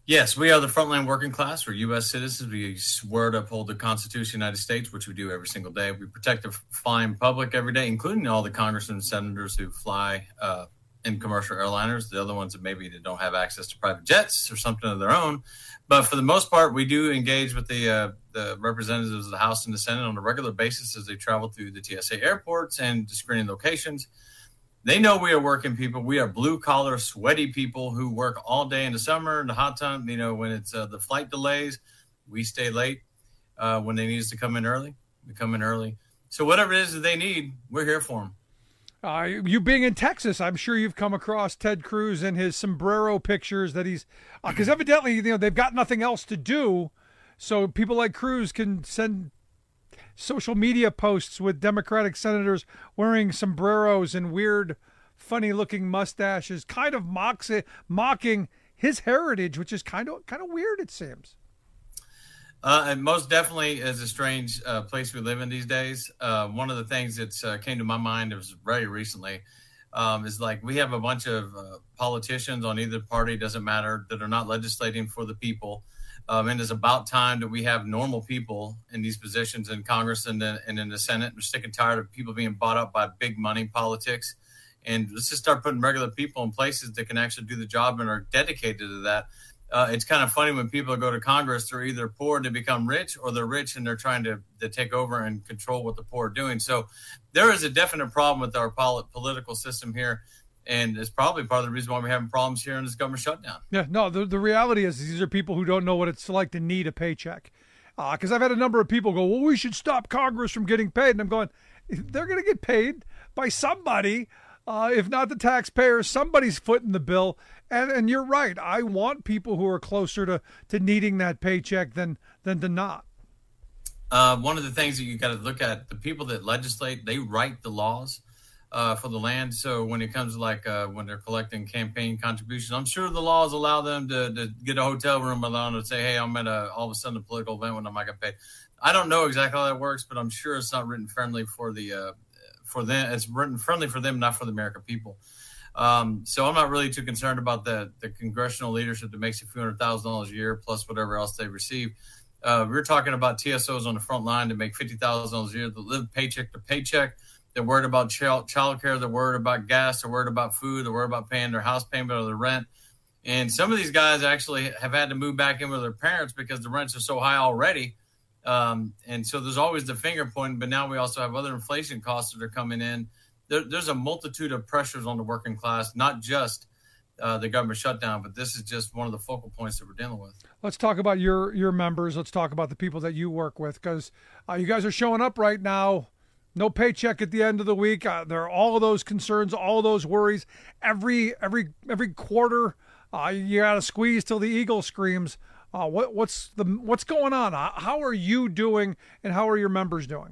Yes, we are the frontline working class. We're U S citizens. We swear to uphold the Constitution of the United States, which we do every single day. We protect the flying public every day, including all the congressmen and senators who fly uh, in commercial airliners, the other ones that maybe they don't have access to private jets or something of their own. But for the most part, we do engage with the uh, the representatives of the House and the Senate on a regular basis as they travel through the T S A airports and to screening locations. They know we are working people. We are blue-collar, sweaty people who work all day in the summer, in the hot time. You know, when it's uh, the flight delays, we stay late. Uh, when they need us to come in early, we come in early. So whatever it is that they need, we're here for them. Uh, you being in Texas, I'm sure you've come across Ted Cruz and his sombrero pictures that he's – because uh, evidently, you know, they've got nothing else to do, so people like Cruz can send – social media posts with Democratic senators wearing sombreros and weird, funny-looking mustaches, kind of mocks it, mocking his heritage, which is kind of kind of weird, it seems. Uh, and most definitely is a strange uh, place we live in these days. Uh, one of the things that uh, came to my mind was very recently um, is like we have a bunch of uh, politicians on either party, doesn't matter, that are not legislating for the people. Um, and it's about time that we have normal people in these positions in Congress and, the, and in the Senate. We're sick and tired of people being bought up by big money politics. And let's just start putting regular people in places that can actually do the job and are dedicated to that. Uh, it's kind of funny when people go to Congress, they're either poor to become rich or they're rich and they're trying to, to take over and control what the poor are doing. So there is a definite problem with our polit- political system here. And it's probably part of the reason why we're having problems here in this government shutdown. Yeah, no, the, the reality is these are people who don't know what it's like to need a paycheck. Because uh, I've had a number of people go, well, we should stop Congress from getting paid. And I'm going, they're going to get paid by somebody, uh, if not the taxpayers, somebody's footing the bill. And and you're right. I want people who are closer to, to needing that paycheck than, than to not. Uh, one of the things that you got to look at, the people that legislate, they write the laws. Uh, for the land. So when it comes to like uh, when they're collecting campaign contributions, I'm sure the laws allow them to, to get a hotel room alone and say, hey, I'm at a, all of a sudden a political event when I'm not going to pay. I don't know exactly how that works, but I'm sure it's not written friendly for the uh, for them. It's written friendly for them, not for the American people. Um, so I'm not really too concerned about the, the congressional leadership that makes a few hundred thousand dollars a year plus whatever else they receive. Uh, we're talking about T S Os on the front line to make fifty thousand dollars a year that live paycheck to paycheck. They're worried about child childcare. They're worried about gas. They're worried about food. They're worried about paying their house payment or their rent. And some of these guys actually have had to move back in with their parents because the rents are so high already. Um, and so there's always the finger pointing, but now we also have other inflation costs that are coming in. There, there's a multitude of pressures on the working class, not just uh, the government shutdown, but this is just one of the focal points that we're dealing with. Let's talk about your, your members. Let's talk about the people that you work with, because uh, you guys are showing up right now. No paycheck at the end of the week. Uh, there are all of those concerns, all of those worries. Every every every quarter, uh, you got to squeeze till the eagle screams. Uh, what what's the what's going on? How are you doing, and how are your members doing?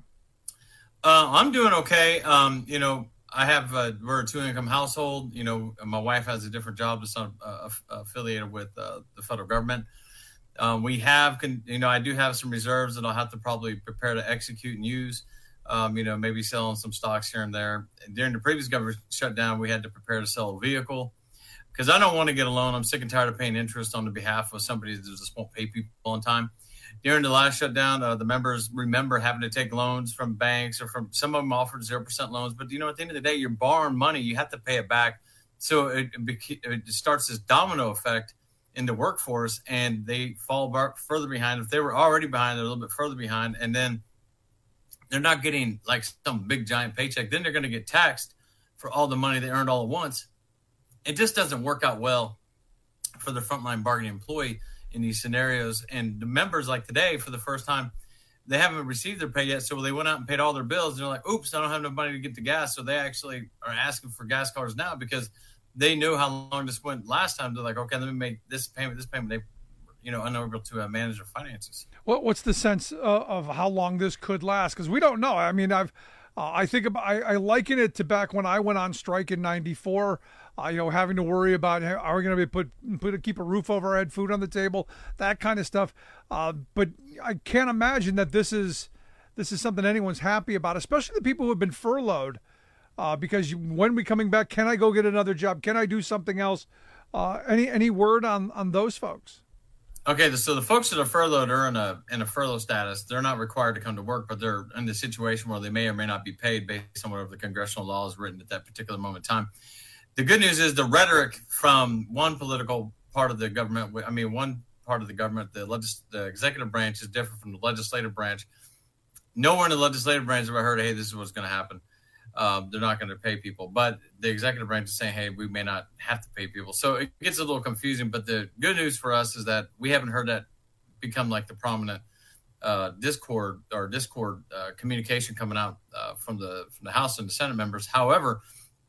Uh, I'm doing okay. Um, you know, I have a, we're a two income household. You know, my wife has a different job that's not uh, affiliated with uh, the federal government. Um, we have, you know, I do have some reserves that I'll have to probably prepare to execute and use. Um, you know, maybe selling some stocks here and there. And during the previous government shutdown, we had to prepare to sell a vehicle because I don't want to get a loan. I'm sick and tired of paying interest on the behalf of somebody that just won't pay people on time. During the last shutdown, uh, the members remember having to take loans from banks or from some of them offered zero percent loans. But, you know, at the end of the day, you're borrowing money. You have to pay it back. So it, it starts this domino effect in the workforce, and they fall further behind. If they were already behind, they're a little bit further behind. And then they're not getting like some big giant paycheck. Then they're going to get taxed for all the money they earned all at once. It just doesn't work out well for the frontline bargaining employee in these scenarios. And the members like today, for the first time, they haven't received their pay yet. So they went out and paid all their bills. And they're like, oops, I don't have enough money to get the gas. So they actually are asking for gas cards now because they knew how long this went last time. They're like, okay, let me make this payment, this payment. They you know, unable to uh, manage their finances. What What's the sense uh, of how long this could last? Because we don't know. I mean, I've uh, I think about, I, I liken it to back when I went on strike in ninety-four. Uh, you know, having to worry about are we going to be put put keep a roof over our head, food on the table, that kind of stuff. Uh, but I can't imagine that this is this is something anyone's happy about, especially the people who have been furloughed. Uh, because you, when we coming back, can I go get another job? Can I do something else? Uh, any any word on on those folks? Okay, so the folks that are furloughed are in a in a furlough status. They're not required to come to work, but they're in the situation where they may or may not be paid based on whatever the congressional law is written at that particular moment in time. The good news is the rhetoric from one political part of the government, I mean, one part of the government, the, legis- the executive branch is different from the legislative branch. Nowhere in the legislative branch have I heard, hey, this is what's going to happen. Um, they're not going to pay people. But the executive branch is saying, hey, we may not have to pay people. So it gets a little confusing. But the good news for us is that we haven't heard that become like the prominent uh, discord or discord uh, communication coming out uh, from the from the House and the Senate members. However,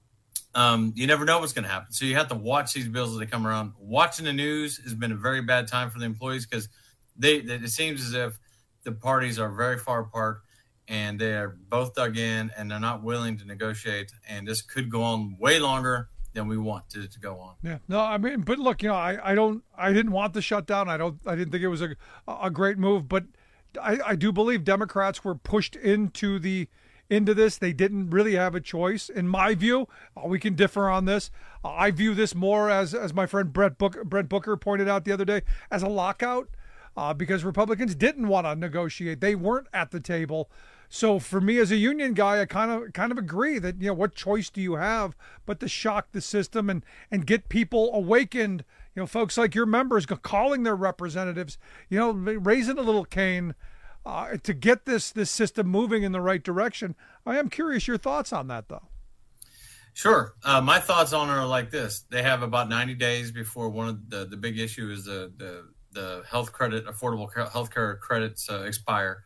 um, you never know what's going to happen. So you have to watch these bills as they come around. Watching the news has been a very bad time for the employees because they it seems as if the parties are very far apart. And they're both dug in, and they're not willing to negotiate. And this could go on way longer than we want it to go on. Yeah, no, I mean, but look, you know, I, I don't, I didn't want the shutdown. I don't, I didn't think it was a, a great move. But I, I do believe Democrats were pushed into the, into this. They didn't really have a choice, in my view. Uh, we can differ on this. Uh, I view this more as, as my friend Brett Booker, Brett Booker pointed out the other day, as a lockout, uh, because Republicans didn't want to negotiate. They weren't at the table. So for me as a union guy, I kind of kind of agree that, you know, what choice do you have but to shock the system and, and get people awakened, you know, folks like your members calling their representatives, you know, raising a little cane uh, to get this this system moving in the right direction. I am curious your thoughts on that, though. Sure. Uh, my thoughts on it are like this. They have about ninety days before one of the, the big issue is the, the, the health credit, affordable health care credits uh, expire.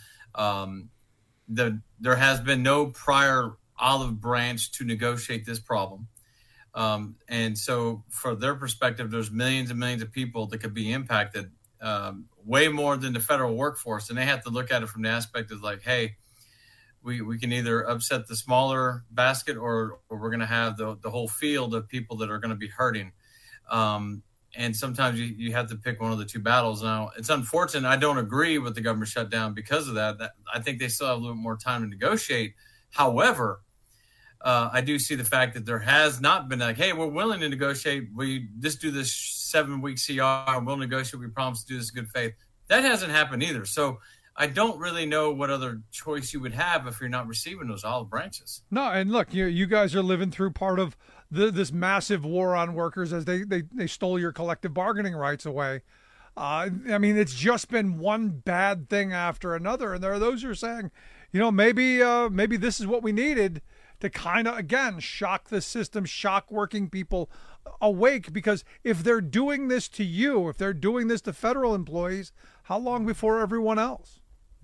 Um, The, there has been no prior olive branch to negotiate this problem. Um, and so for their perspective, there's millions and millions of people that could be impacted, um, way more than the federal workforce. And they have to look at it from the aspect of like, hey, we, we can either upset the smaller basket or, or we're going to have the, the whole field of people that are going to be hurting. Um, And sometimes you, you have to pick one of the two battles. Now, it's unfortunate. I don't agree with the government shutdown because of that. that I think they still have a little more time to negotiate. However, uh, I do see the fact that there has not been like, hey, we're willing to negotiate. We just do this seven-week C R and we'll negotiate. We promise to do this in good faith. That hasn't happened either. So I don't really know what other choice you would have if you're not receiving those olive branches. No, and look, you you guys are living through part of the, this massive war on workers as they, they, they stole your collective bargaining rights away. Uh, I mean, it's just been one bad thing after another. And there are those who are saying, you know, maybe uh, maybe this is what we needed to kind of, again, shock the system, shock working people awake. Because if they're doing this to you, if they're doing this to federal employees, how long before everyone else?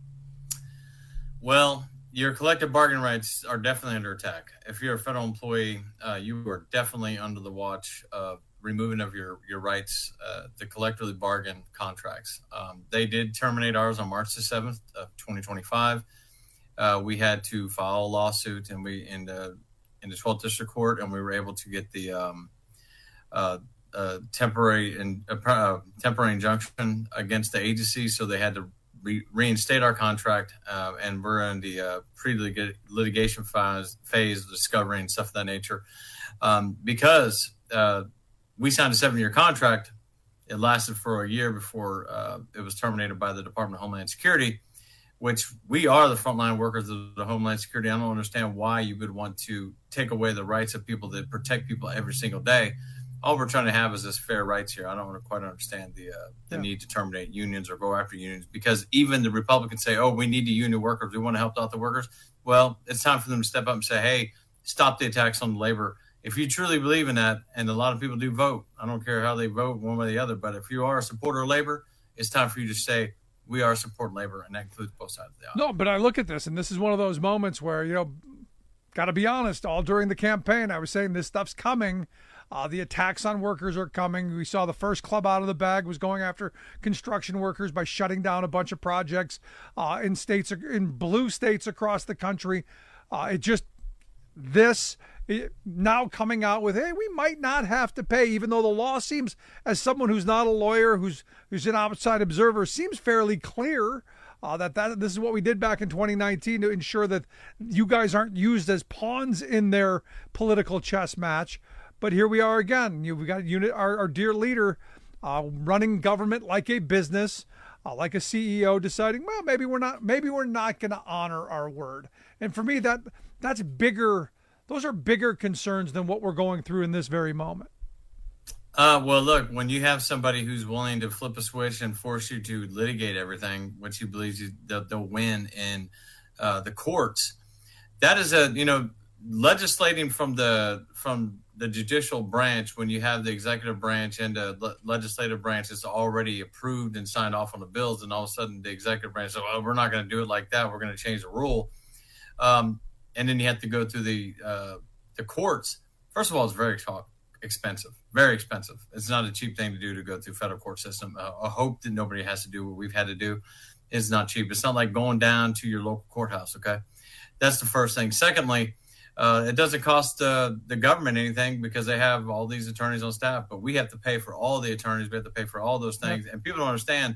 Well, your collective bargaining rights are definitely under attack. If you're a federal employee, uh, you are definitely under the watch of removing of your, your rights, uh, the collectively bargained contracts. Um, they did terminate ours on March the seventh of twenty twenty-five. Uh, we had to file a lawsuit and we in the in the twelfth District Court, and we were able to get the um, uh, uh, temporary and uh, temporary injunction against the agency. So they had to Re- reinstate our contract, uh, and we're in the uh, pre-litigation phase, phase, discovery and stuff of that nature. Um, because uh, we signed a seven-year contract, it lasted for a year before uh, it was terminated by the Department of Homeland Security, which we are the frontline workers of the Homeland Security. I don't understand why you would want to take away the rights of people that protect people every single day. All we're trying to have is this fair rights here. I don't quite understand the uh, the yeah. need to terminate unions or go after unions, because even the Republicans say, oh, we need the union workers. We want to help out the workers. Well, it's time for them to step up and say, hey, stop the attacks on labor. If you truly believe in that, and a lot of people do vote, I don't care how they vote one way or the other, but if you are a supporter of labor, it's time for you to say, we are supporting labor, and that includes both sides of the aisle. No, but I look at this, and this is one of those moments where, you know, got to be honest, all during the campaign, I was saying this stuff's coming. Uh, the attacks on workers are coming. We saw the first club out of the bag was going after construction workers by shutting down a bunch of projects uh, in states, in blue states across the country. Uh, it just, this it, now coming out with, hey, we might not have to pay, even though the law seems, as someone who's not a lawyer, who's who's an outside observer, seems fairly clear. Uh, that, that this is what we did back in twenty nineteen to ensure that you guys aren't used as pawns in their political chess match. But here we are again. You, we got unit, our, our dear leader uh, running government like a business, uh, like a C E O deciding, well, maybe we're not, maybe we're not going to honor our word. And for me, that that's bigger. Those are bigger concerns than what we're going through in this very moment. Uh, well, look, when you have somebody who's willing to flip a switch and force you to litigate everything, which he believes you, they'll, they'll win in uh, the courts, that is a, you know, legislating from the from the judicial branch, when you have the executive branch and the le- legislative branch is already approved and signed off on the bills, and all of a sudden the executive branch says, well, we're not going to do it like that. We're going to change the rule. Um, and then you have to go through the uh, the courts. First of all, it's very expensive, very expensive. It's not a cheap thing to do to go through federal court system. Uh, I hope that nobody has to do what we've had to do. It's not cheap. It's not like going down to your local courthouse. Okay. That's the first thing. Secondly, uh, it doesn't cost uh, the government anything because they have all these attorneys on staff, but we have to pay for all the attorneys. We have to pay for all those things. Yeah. And people don't understand,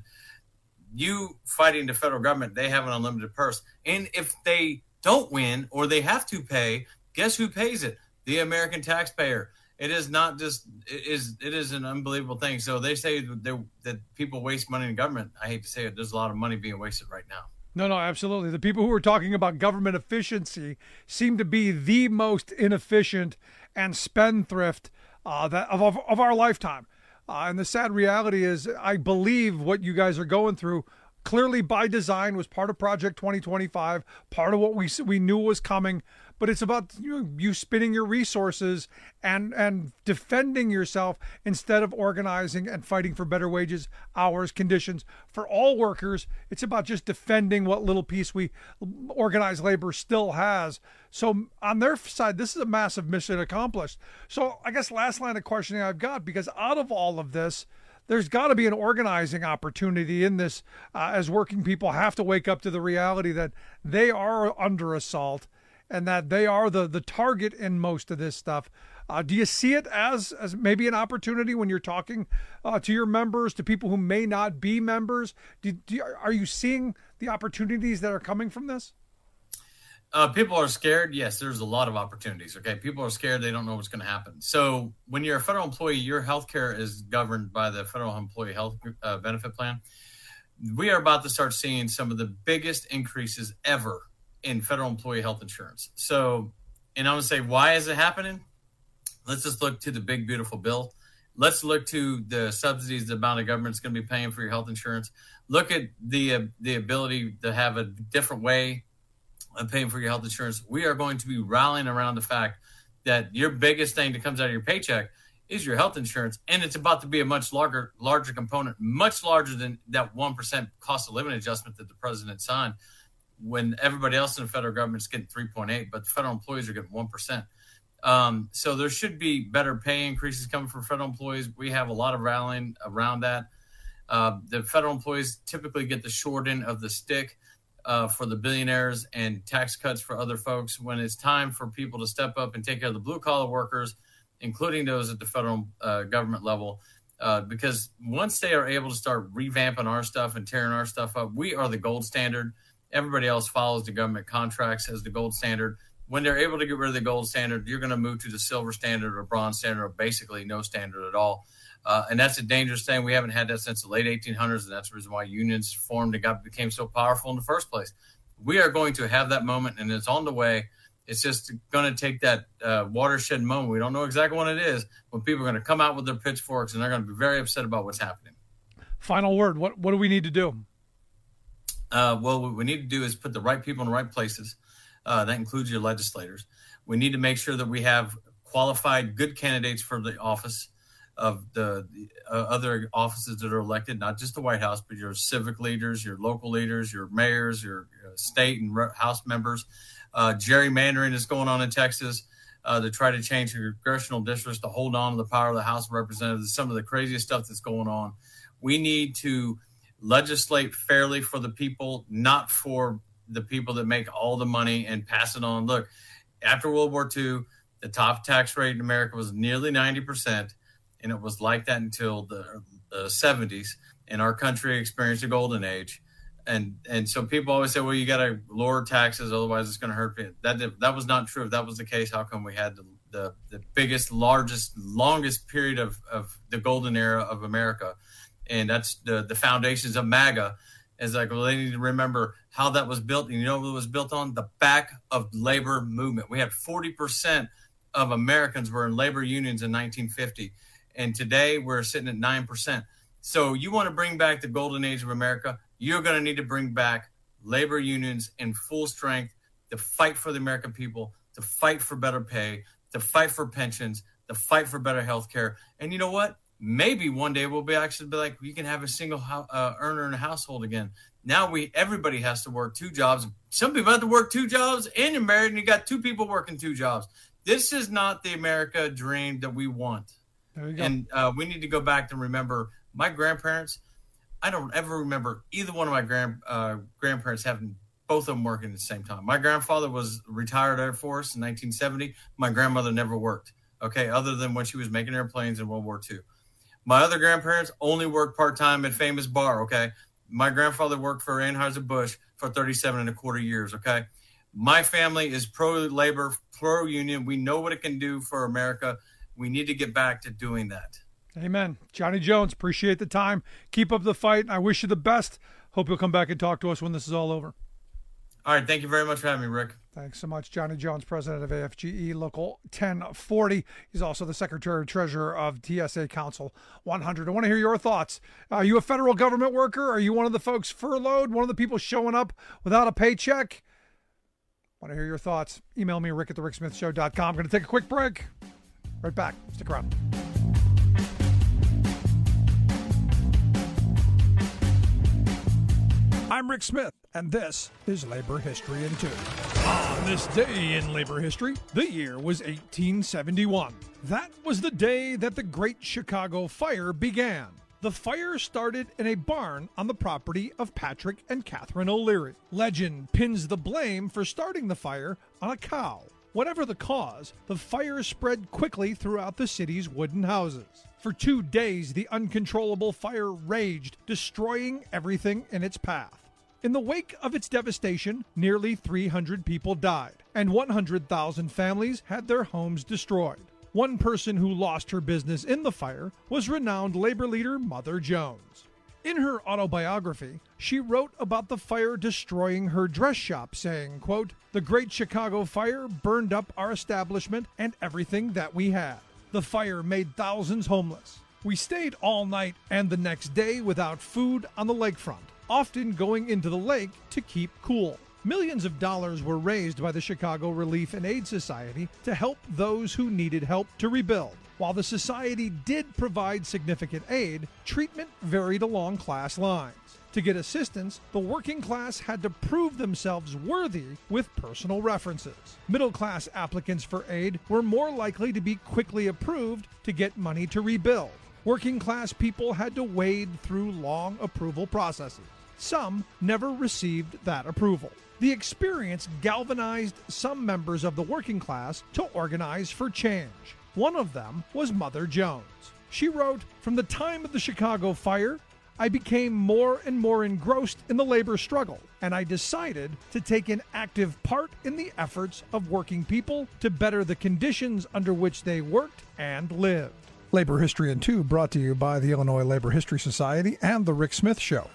you fighting the federal government, they have an unlimited purse. And if they don't win or they have to pay, guess who pays it? The American taxpayer. It is not just, it is it is an unbelievable thing. So they say that, that people waste money in government. I hate to say it. There's a lot of money being wasted right now. No, no, absolutely. The people who are talking about government efficiency seem to be the most inefficient and spendthrift uh, that of, of, of our lifetime. Uh, and the sad reality is, I believe what you guys are going through clearly by design was part of Project twenty twenty-five, part of what we we knew was coming. But it's about you, you spending your resources and and defending yourself instead of organizing and fighting for better wages, hours, conditions for all workers. It's about just defending what little piece we organized labor still has. So on their side, this is a massive mission accomplished. So I guess last line of questioning I've got, because out of all of this, there's got to be an organizing opportunity in this uh, as working people have to wake up to the reality that they are under assault and that they are the, the target in most of this stuff. Uh, do you see it as, as maybe an opportunity when you're talking uh, to your members, to people who may not be members? Do, do, are you seeing the opportunities that are coming from this? Uh, people are scared. Yes, there's a lot of opportunities. Okay, people are scared. They don't know what's going to happen. So when you're a federal employee, your health care is governed by the Federal Employee Health uh, Benefit Plan. We are about to start seeing some of the biggest increases ever in federal employee health insurance. So, and I'm going to say, why is it happening? Let's just look to the big, beautiful bill. Let's look to the subsidies the amount of government's going to be paying for your health insurance. Look at the uh, the ability to have a different way of paying for your health insurance. We are going to be rallying around the fact that your biggest thing that comes out of your paycheck is your health insurance, and it's about to be a much larger larger component, much larger than that one percent cost of living adjustment that the president signed, when everybody else in the federal government is getting three point eight, but the federal employees are getting one percent. Um, so there should be better pay increases coming from federal employees. We have a lot of rallying around that. Uh, the federal employees typically get the short end of the stick uh, for the billionaires and tax cuts for other folks. When it's time for people to step up and take care of the blue-collar workers, including those at the federal uh, government level, uh, because once they are able to start revamping our stuff and tearing our stuff up, we are the gold standard. Everybody else follows the government contracts as the gold standard. When they're able to get rid of the gold standard, you're going to move to the silver standard or bronze standard or basically no standard at all. Uh, and that's a dangerous thing. We haven't had that since the late eighteen hundreds, and that's the reason why unions formed and got became so powerful in the first place. We are going to have that moment, and it's on the way. It's just going to take that uh, watershed moment. We don't know exactly what it is, but people are going to come out with their pitchforks, and they're going to be very upset about what's happening. Final word. What, what do we need to do? Uh, well, what we need to do is put the right people in the right places. Uh, that includes your legislators. We need to make sure that we have qualified, good candidates for the office of the, the uh, other offices that are elected, not just the White House, but your civic leaders, your local leaders, your mayors, your uh, state and re- House members. Uh, gerrymandering is going on in Texas uh, to try to change your congressional districts to hold on to the power of the House of Representatives. Some of the craziest stuff that's going on. We need to legislate fairly for the people, not for the people that make all the money and pass it on. Look, after World War Two, the top tax rate in America was nearly ninety percent, and it was like that until the, the seventies, and our country experienced a golden age. And and so people always say, well, you got to lower taxes, otherwise it's going to hurt people. That, that was not true. If that was the case, how come we had the, the, the biggest, largest, longest period of, of the golden era of America. And that's the, the foundations of MAGA. Is like, well, they need to remember how that was built. And you know what it was built on? The back of labor movement. We had forty percent of Americans were in labor unions in nineteen fifty. And today we're sitting at nine percent. So you want to bring back the golden age of America, you're going to need to bring back labor unions in full strength to fight for the American people, to fight for better pay, to fight for pensions, to fight for better health care. And you know what? Maybe one day we'll be actually be like, you can have a single uh, earner in a household again. Now we everybody has to work two jobs. Some people have to work two jobs, and you're married, and you got two people working two jobs. This is not the America dream that we want. There you go. And uh, we need to go back and remember my grandparents. I don't ever remember either one of my grand uh, grandparents having both of them working at the same time. My grandfather was retired Air Force in nineteen seventy. My grandmother never worked, okay, other than when she was making airplanes in World War Two. My other grandparents only worked part-time at Famous Bar, okay? My grandfather worked for Anheuser-Busch for thirty-seven and a quarter years, okay? My family is pro-labor, pro-union. We know what it can do for America. We need to get back to doing that. Amen. Johnny Jones, appreciate the time. Keep up the fight. I wish you the best. Hope you'll come back and talk to us when this is all over. All right. Thank you very much for having me, Rick. Thanks so much. Johnny Jones, president of A F G E Local ten forty. He's also the secretary treasurer of T S A Council one hundred. I want to hear your thoughts. Are you a federal government worker? Are you one of the folks furloughed? One of the people showing up without a paycheck? I want to hear your thoughts. Email me, rick at the rick smith show dot com. I'm going to take a quick break. Right back. Stick around. I'm Rick Smith, and this is Labor History in Two. On this day in labor history, the year was eighteen seventy-one. That was the day that the Great Chicago Fire began. The fire started in a barn on the property of Patrick and Catherine O'Leary. Legend pins the blame for starting the fire on a cow. Whatever the cause, the fire spread quickly throughout the city's wooden houses. For two days, the uncontrollable fire raged, destroying everything in its path. In the wake of its devastation, nearly three hundred people died, and one hundred thousand families had their homes destroyed. One person who lost her business in the fire was renowned labor leader Mother Jones. In her autobiography, she wrote about the fire destroying her dress shop, saying, quote, "The Great Chicago Fire burned up our establishment and everything that we had. The fire made thousands homeless. We stayed all night and the next day without food on the lakefront, often going into the lake to keep cool. Millions of dollars were raised by the Chicago Relief and Aid Society to help those who needed help to rebuild. While the society did provide significant aid, treatment varied along class lines. To get assistance, the working class had to prove themselves worthy with personal references. Middle-class applicants for aid were more likely to be quickly approved to get money to rebuild. Working-class people had to wade through long approval processes. Some never received that approval. The experience galvanized some members of the working class to organize for change. One of them was Mother Jones. She wrote, "From the time of the Chicago fire, I became more and more engrossed in the labor struggle, and I decided to take an active part in the efforts of working people to better the conditions under which they worked and lived." Labor History in Two, brought to you by the Illinois Labor History Society and The Rick Smith Show.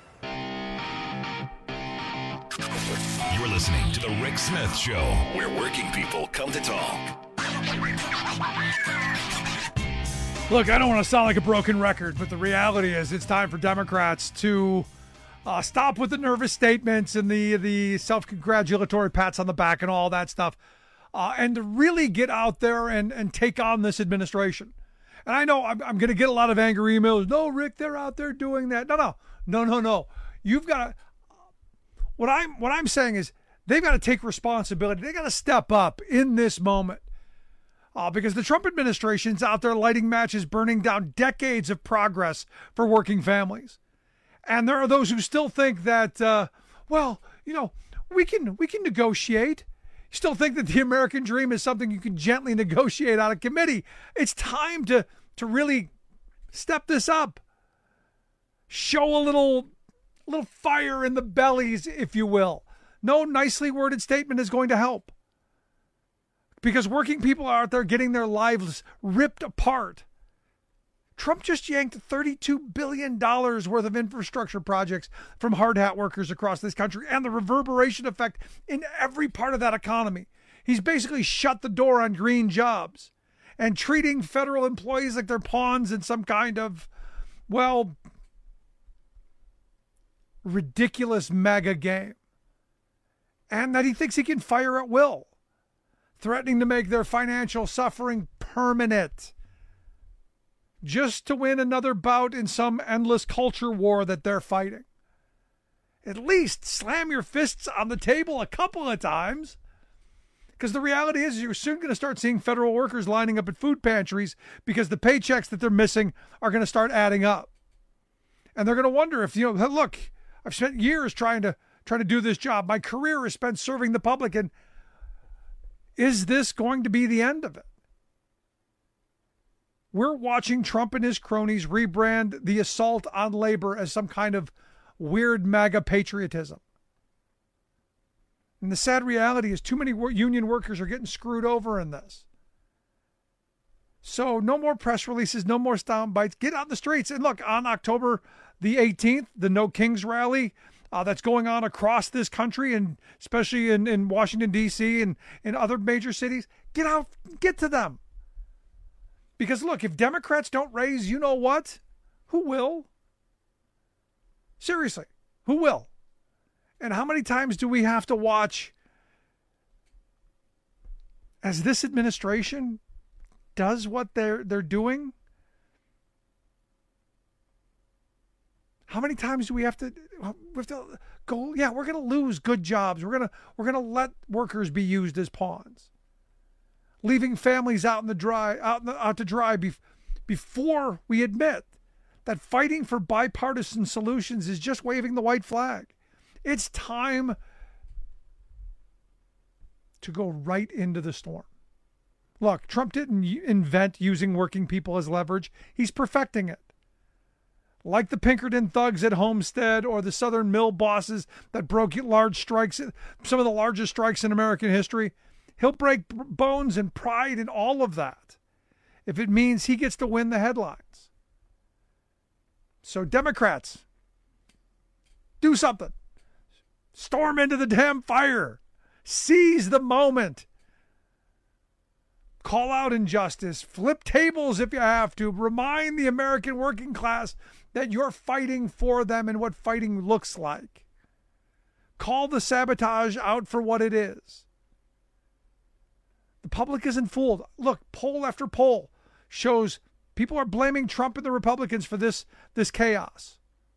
You're listening to The Rick Smith Show, where working people come to talk. Look, I don't want to sound like a broken record, but the reality is it's time for Democrats to uh, stop with the nervous statements and the, the self-congratulatory pats on the back and all that stuff, uh, and to really get out there and, and take on this administration. And I know I'm, I'm going to get a lot of angry emails. No, Rick, they're out there doing that. No, no, no, no, no. You've got to, what I'm, what I'm saying is they've got to take responsibility. They got to step up in this moment. Uh, because the Trump administration's out there lighting matches, burning down decades of progress for working families. And there are those who still think that, uh, well, you know, we can we can negotiate. You still think that the American dream is something you can gently negotiate out of committee. It's time to, to really step this up. Show a little, little fire in the bellies, if you will. No nicely worded statement is going to help. because working people are out there getting their lives ripped apart. Trump just yanked thirty-two billion dollars worth of infrastructure projects from hard hat workers across this country, and the reverberation effect in every part of that economy. He's basically shut the door on green jobs and treating federal employees like they're pawns in some kind of, well, ridiculous mega game. And that he thinks he can fire at will, threatening to make their financial suffering permanent, just to win another bout in some endless culture war that they're fighting. At least slam your fists on the table a couple of times. Because the reality is you're soon going to start seeing federal workers lining up at food pantries because the paychecks that they're missing are going to start adding up. And they're going to wonder if, you know, look, I've spent years trying to trying to do this job. My career is spent serving the public. And is this going to be the end of it? We're watching Trump and his cronies rebrand the assault on labor as some kind of weird MAGA patriotism. And the sad reality is too many union workers are getting screwed over in this. So no more press releases, no more sound bites. Get out in the streets. And look, on October the eighteenth, the No Kings rally uh, that's going on across this country, and especially in, in Washington, D C and in other major cities, get out, get to them. Because look, if Democrats don't raise, you know what? Who will? Seriously, who will? And how many times do we have to watch as this administration does what they're they're doing? How many times do we have to we have to go, yeah, we're going to lose good jobs. We're going to we're going to let workers be used as pawns. Leaving families out in the dry, out in the, out to dry be, before we admit that fighting for bipartisan solutions is just waving the white flag. It's time to go right into the storm. Look, Trump didn't invent using working people as leverage. He's perfecting it. Like the Pinkerton thugs at Homestead or the Southern mill bosses that broke large strikes, some of the largest strikes in American history, he'll break bones and pride in all of that if it means he gets to win the headlines. So Democrats, do something. Storm into the damn fire. Seize the moment. Call out injustice. Flip tables if you have to. Remind the American working class that you're fighting for them and what fighting looks like. Call the sabotage out for what it is. The public isn't fooled. Look, poll after poll shows people are blaming Trump and the Republicans for this, this chaos.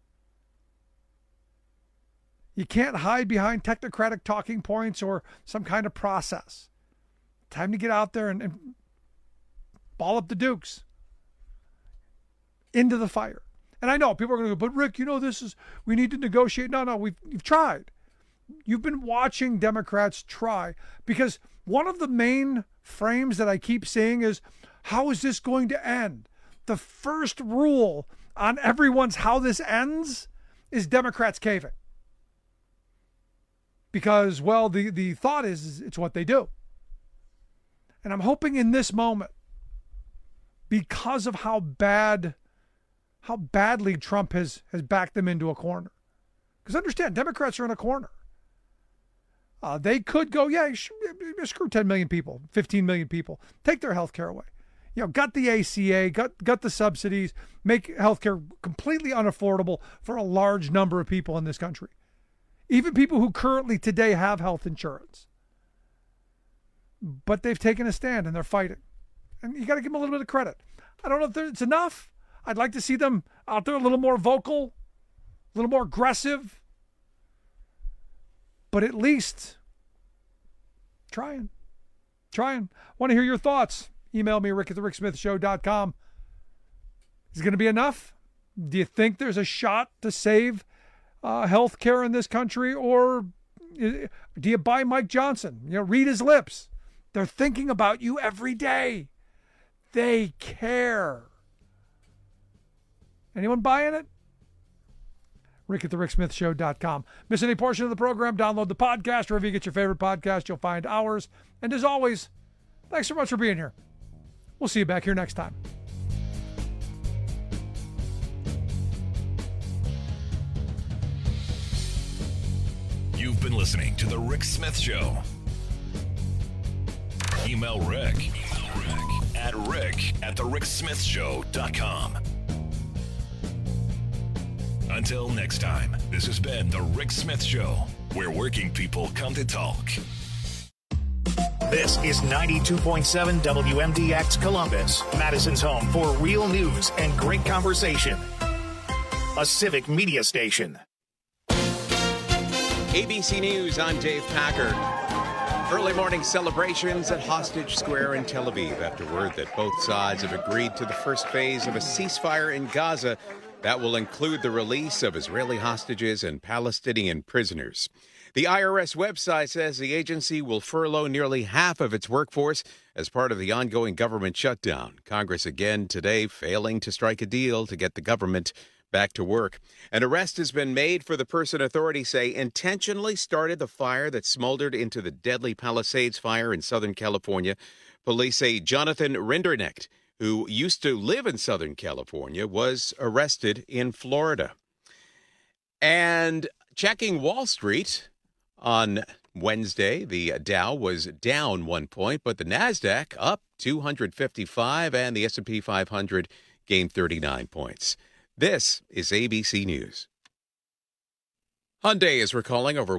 You can't hide behind technocratic talking points or some kind of process. Time to get out there and, and ball up the dukes into the fire. And I know people are going to go, but Rick, you know, this is, we need to negotiate. No, no, we've, we've tried. You've been watching Democrats try, because one of the main frames that I keep seeing is, how is this going to end? The first rule on everyone's how this ends is Democrats caving. Because, well, the, the thought is, is it's what they do. And I'm hoping in this moment, because of how bad, how badly Trump has, has backed them into a corner. Because understand, Democrats are in a corner. Uh, they could go, yeah, screw ten million people, fifteen million people, take their health care away. You know, gut the A C A, gut, gut the subsidies, make health care completely unaffordable for a large number of people in this country. Even people who currently today have health insurance. But they've taken a stand and they're fighting. And you got to give them a little bit of credit. I don't know if it's enough. I'd like to see them out there a little more vocal, a little more aggressive. But at least trying. Trying. Want to hear your thoughts. Email me, rick at the rick smith show dot com. Is it going to be enough? Do you think there's a shot to save uh, health care in this country? Or do you buy Mike Johnson? You know, read his lips. They're thinking about you every day. They care. Anyone buying it? rick at the rick smith show dot com. Miss any portion of the program, download the podcast. Wherever you get your favorite podcast, you'll find ours. And as always, Thanks so much for being here. We'll see you back here next time. You've been listening to The Rick Smith Show. Email Rick, Email Rick at rick at the rick smith show dot com. Until next time, this has been The Rick Smith Show, where working people come to talk. This is ninety-two point seven W M D X Columbus, Madison's home for real news and great conversation. A civic media station. A B C News, I'm Dave Packard. Early morning celebrations at Hostage Square in Tel Aviv after word that both sides have agreed to the first phase of a ceasefire in Gaza that will include the release of Israeli hostages and Palestinian prisoners. The I R S website says the agency will furlough nearly half of its workforce as part of the ongoing government shutdown. Congress again today failing to strike a deal to get the government back to work. An arrest has been made for the person authorities say intentionally started the fire that smoldered into the deadly Palisades fire in Southern California. Police say Jonathan Rinderknecht, who used to live in Southern California, was arrested in Florida. And checking Wall Street on Wednesday, the Dow was down one point, but the NASDAQ up two hundred fifty-five and the S and P five hundred gained thirty-nine points. This is A B C News. Hyundai is recalling over